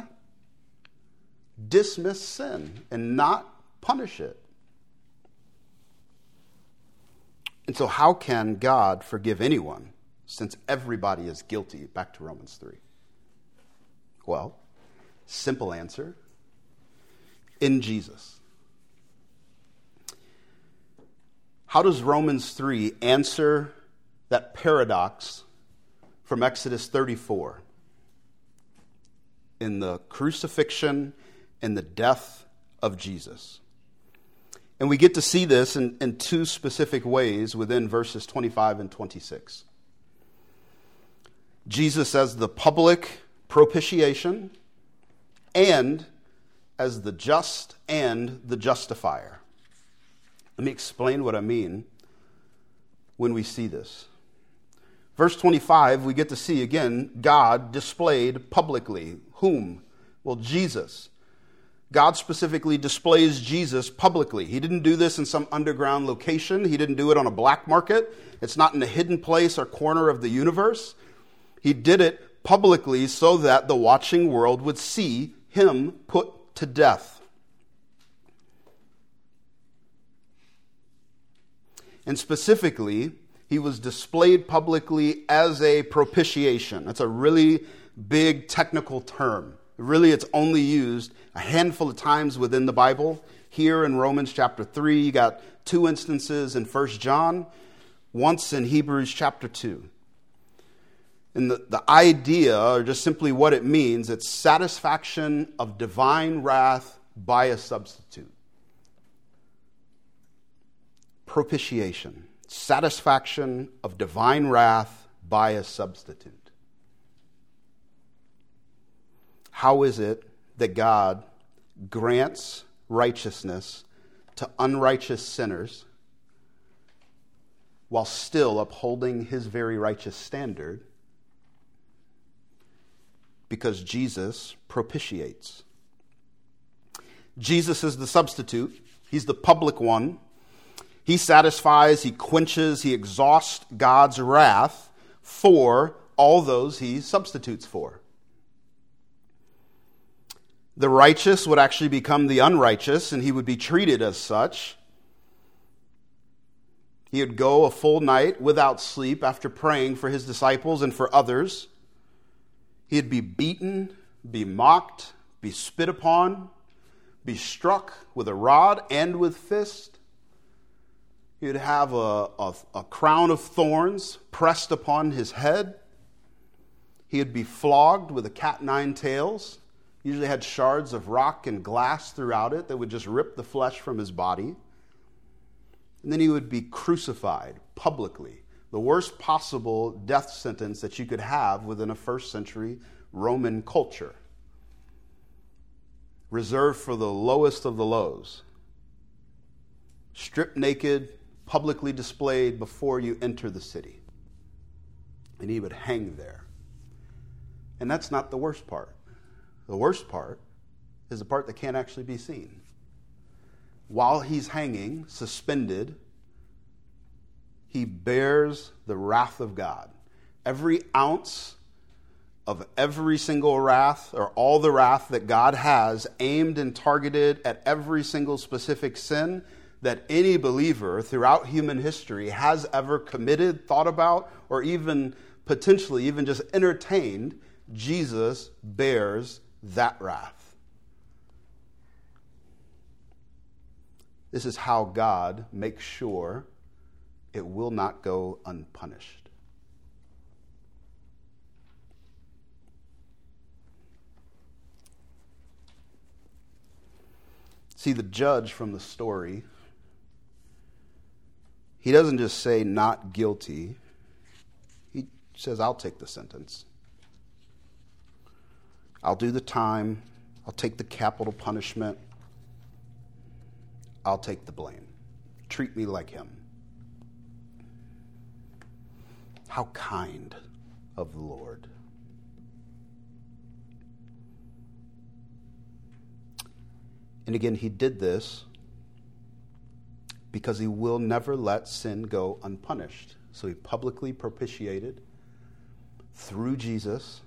dismiss sin and not punish it. And so how can God forgive anyone since everybody is guilty? Back to Romans 3. Well, simple answer. In Jesus. How does Romans 3 answer that paradox from Exodus 34? In the crucifixion and the death of Jesus. And we get to see this in two specific ways within verses 25 and 26. Jesus as the public propitiation and as the just and the justifier. Let me explain what I mean when we see this. Verse 25, we get to see again God displayed publicly. Whom? Well, Jesus. God specifically displays Jesus publicly. He didn't do this in some underground location. He didn't do it on a black market. It's not in a hidden place or corner of the universe. He did it publicly so that the watching world would see him put to death. And specifically, he was displayed publicly as a propitiation. That's a really big technical term. Really, it's only used a handful of times within the Bible. Here in Romans chapter 3, you got 2 instances in 1 John, once in Hebrews chapter 2. And the idea, or just simply what it means, it's satisfaction of divine wrath by a substitute. Propitiation, satisfaction of divine wrath by a substitute. How is it that God grants righteousness to unrighteous sinners while still upholding his very righteous standard? Because Jesus propitiates. Jesus is the substitute. He's the public one. He satisfies, he quenches, he exhausts God's wrath for all those he substitutes for. The righteous would actually become the unrighteous, and he would be treated as such. He would go a full night without sleep after praying for his disciples and for others. He'd be beaten, be mocked, be spit upon, be struck with a rod and with fist. He'd have a crown of thorns pressed upon his head. He'd be flogged with a cat 9 tails. Usually had shards of rock and glass throughout it that would just rip the flesh from his body. And then he would be crucified publicly. The worst possible death sentence that you could have within a first century Roman culture. Reserved for the lowest of the lows. Stripped naked, publicly displayed before you enter the city. And he would hang there. And that's not the worst part. The worst part is the part that can't actually be seen. While he's hanging, suspended, he bears the wrath of God. Every ounce of every single wrath, or all the wrath that God has aimed and targeted at every single specific sin that any believer throughout human history has ever committed, thought about, or even potentially even just entertained, Jesus bears that wrath. This is how God makes sure it will not go unpunished. See, the judge from the story, he doesn't just say not guilty. He says, I'll take the sentence. I'll do the time. I'll take the capital punishment. I'll take the blame. Treat me like him. How kind of the Lord. And again, he did this because he will never let sin go unpunished. So he publicly propitiated through Jesus.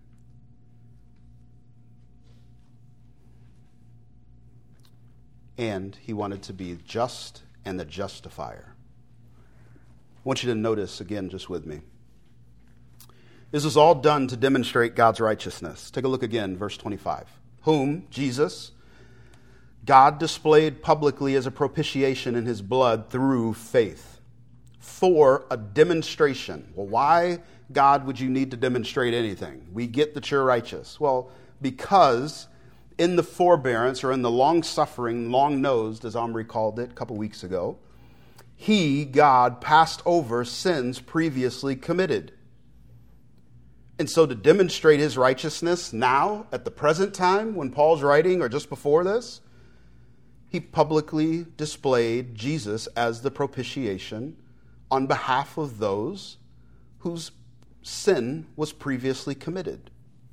And he wanted to be just and the justifier. I want you to notice again, just with me. This was all done to demonstrate God's righteousness. Take a look again, verse 25. Whom, Jesus, God displayed publicly as a propitiation in his blood through faith for a demonstration. Well, why, God, would you need to demonstrate anything? We get that you're righteous. Well, because in the forbearance, or in the long-suffering, long-nosed, as Omri called it a couple weeks ago, he, God, passed over sins previously committed. And so to demonstrate his righteousness now, at the present time, when Paul's writing, or just before this, he publicly displayed Jesus as the propitiation on behalf of those whose sin was previously committed.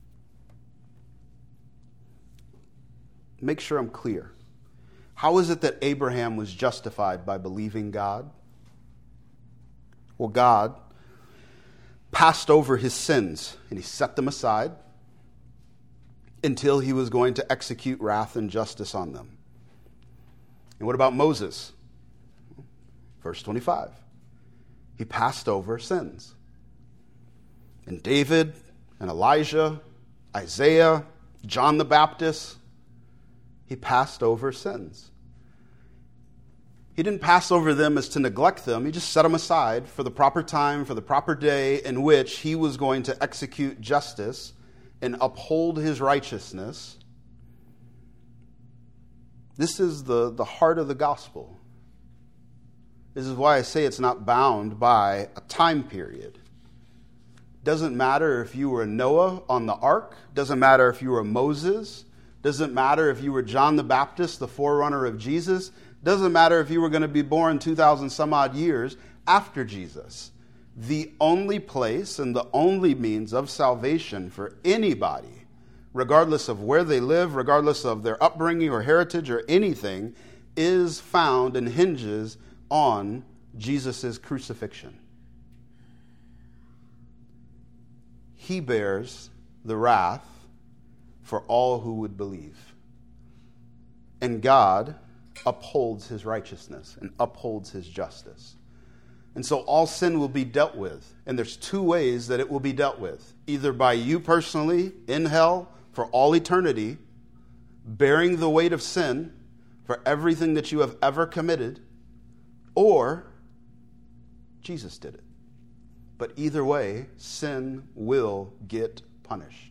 Make sure I'm clear. How is it that Abraham was justified by believing God? Well, God passed over his sins and he set them aside until he was going to execute wrath and justice on them. And what about Moses? Verse 25. He passed over sins. And David and Elijah, Isaiah, John the Baptist, he passed over sins. He didn't pass over them as to neglect them. He just set them aside for the proper time, for the proper day in which he was going to execute justice and uphold his righteousness. This is the heart of the gospel. This is why I say it's not bound by a time period. Doesn't matter if you were Noah on the ark. Doesn't matter if you were Moses. Doesn't matter if you were John the Baptist, the forerunner of Jesus. Doesn't matter if you were going to be born 2,000 some odd years after Jesus. The only place and the only means of salvation for anybody, regardless of where they live, regardless of their upbringing or heritage or anything, is found and hinges on Jesus' crucifixion. He bears the wrath for all who would believe. And God upholds his righteousness and upholds his justice. And so all sin will be dealt with. And there's two ways that it will be dealt with. Either by you personally in hell for all eternity, bearing the weight of sin for everything that you have ever committed, or Jesus did it. But either way, sin will get punished.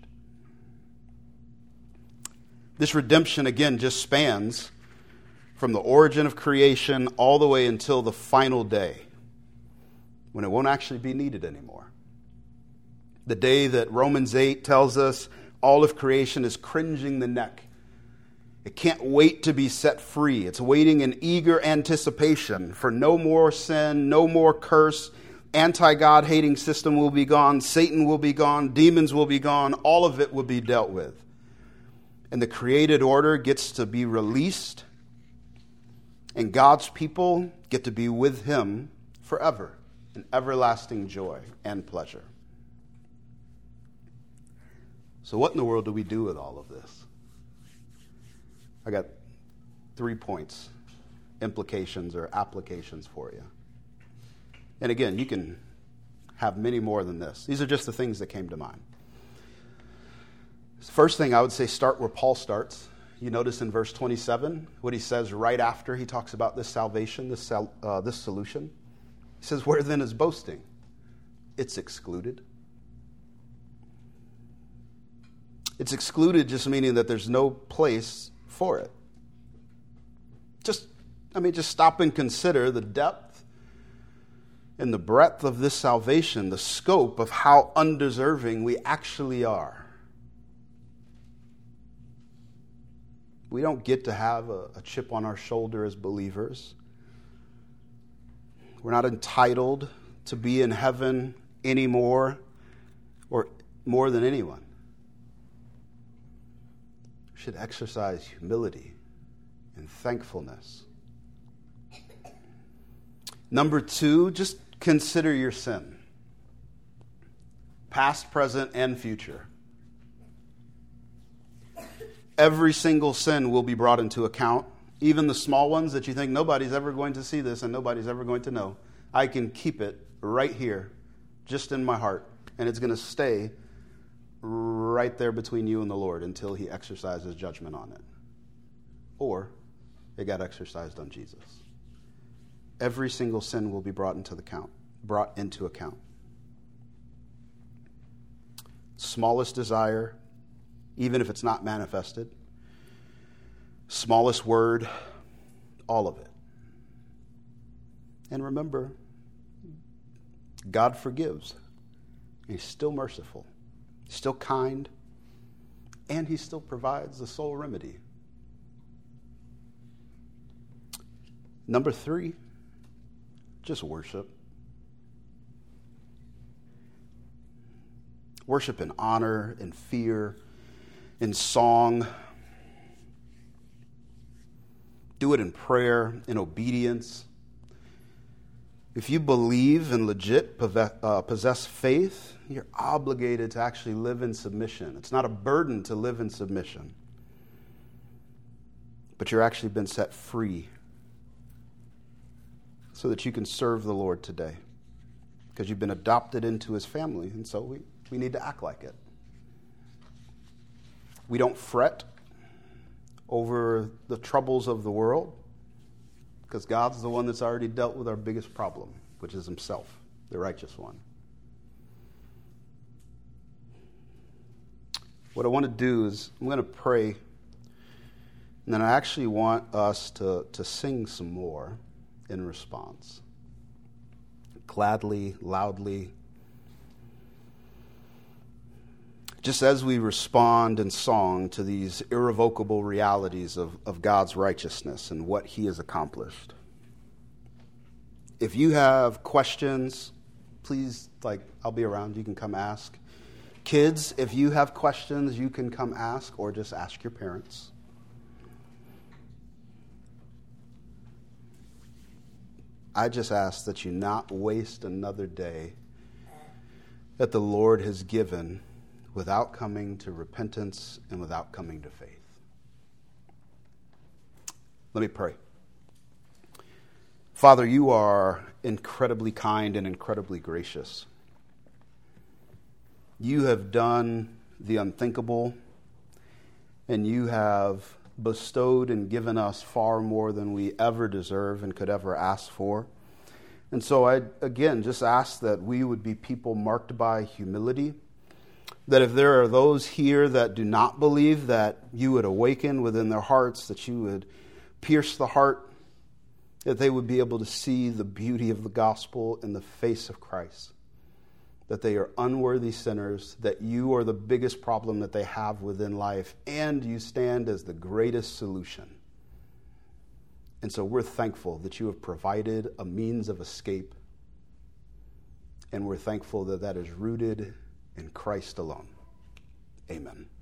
This redemption, again, just spans from the origin of creation all the way until the final day, when it won't actually be needed anymore. The day that Romans 8 tells us all of creation is cringing the neck It can't wait to be set free. It's waiting in eager anticipation for no more sin, no more curse. Anti-God hating system will be gone. Satan will be gone. Demons will be gone. All of it will be dealt with. And the created order gets to be released. And God's people get to be with him forever in everlasting joy and pleasure. So what in the world do we do with all of this? I got 3 points, implications or applications for you. And again, you can have many more than this. These are just the things that came to mind. First thing I would say, start where Paul starts. You notice in verse 27 what he says right after he talks about this salvation, this solution. He says, where then is boasting? It's excluded. It's excluded just meaning that there's no place for it. Just stop and consider the depth and the breadth of this salvation, the scope of how undeserving we actually are. We don't get to have a chip on our shoulder as believers. We're not entitled to be in heaven anymore or more than anyone. We should exercise humility and thankfulness. Number 2, just consider your sin. Past, present, and future. Every single sin will be brought into account. Even the small ones that you think nobody's ever going to see this and nobody's ever going to know. I can keep it right here, just in my heart. And it's going to stay right there between you and the Lord until he exercises judgment on it. Or it got exercised on Jesus. Every single sin will be brought into account. Smallest desire, even if it's not manifested. Smallest word, all of it. And remember, God forgives. He's still merciful, still kind, and he still provides the sole remedy. Number 3, just worship. Worship in honor, in fear, in song. Do it in prayer, in obedience. If you believe and legit possess faith, you're obligated to actually live in submission. It's not a burden to live in submission. But you're actually been set free so that you can serve the Lord today. Because you've been adopted into his family, and so we need to act like it. We don't fret over the troubles of the world because God's the one that's already dealt with our biggest problem, which is himself, the righteous one. What I want to do is I'm going to pray, and then I actually want us to sing some more in response. Gladly, loudly. Just as we respond in song to these irrevocable realities of God's righteousness and what he has accomplished. If you have questions, please, I'll be around. You can come ask. Kids, if you have questions, you can come ask or just ask your parents. I just ask that you not waste another day that the Lord has given without coming to repentance and without coming to faith. Let me pray. Father, you are incredibly kind and incredibly gracious. You have done the unthinkable, and you have bestowed and given us far more than we ever deserve and could ever ask for. And so I, again, just ask that we would be people marked by humility, that if there are those here that do not believe, that you would awaken within their hearts, that you would pierce the heart, that they would be able to see the beauty of the gospel in the face of Christ, that they are unworthy sinners, that you are the biggest problem that they have within life, and you stand as the greatest solution. And so we're thankful that you have provided a means of escape, and we're thankful that that is rooted in Christ alone. Amen.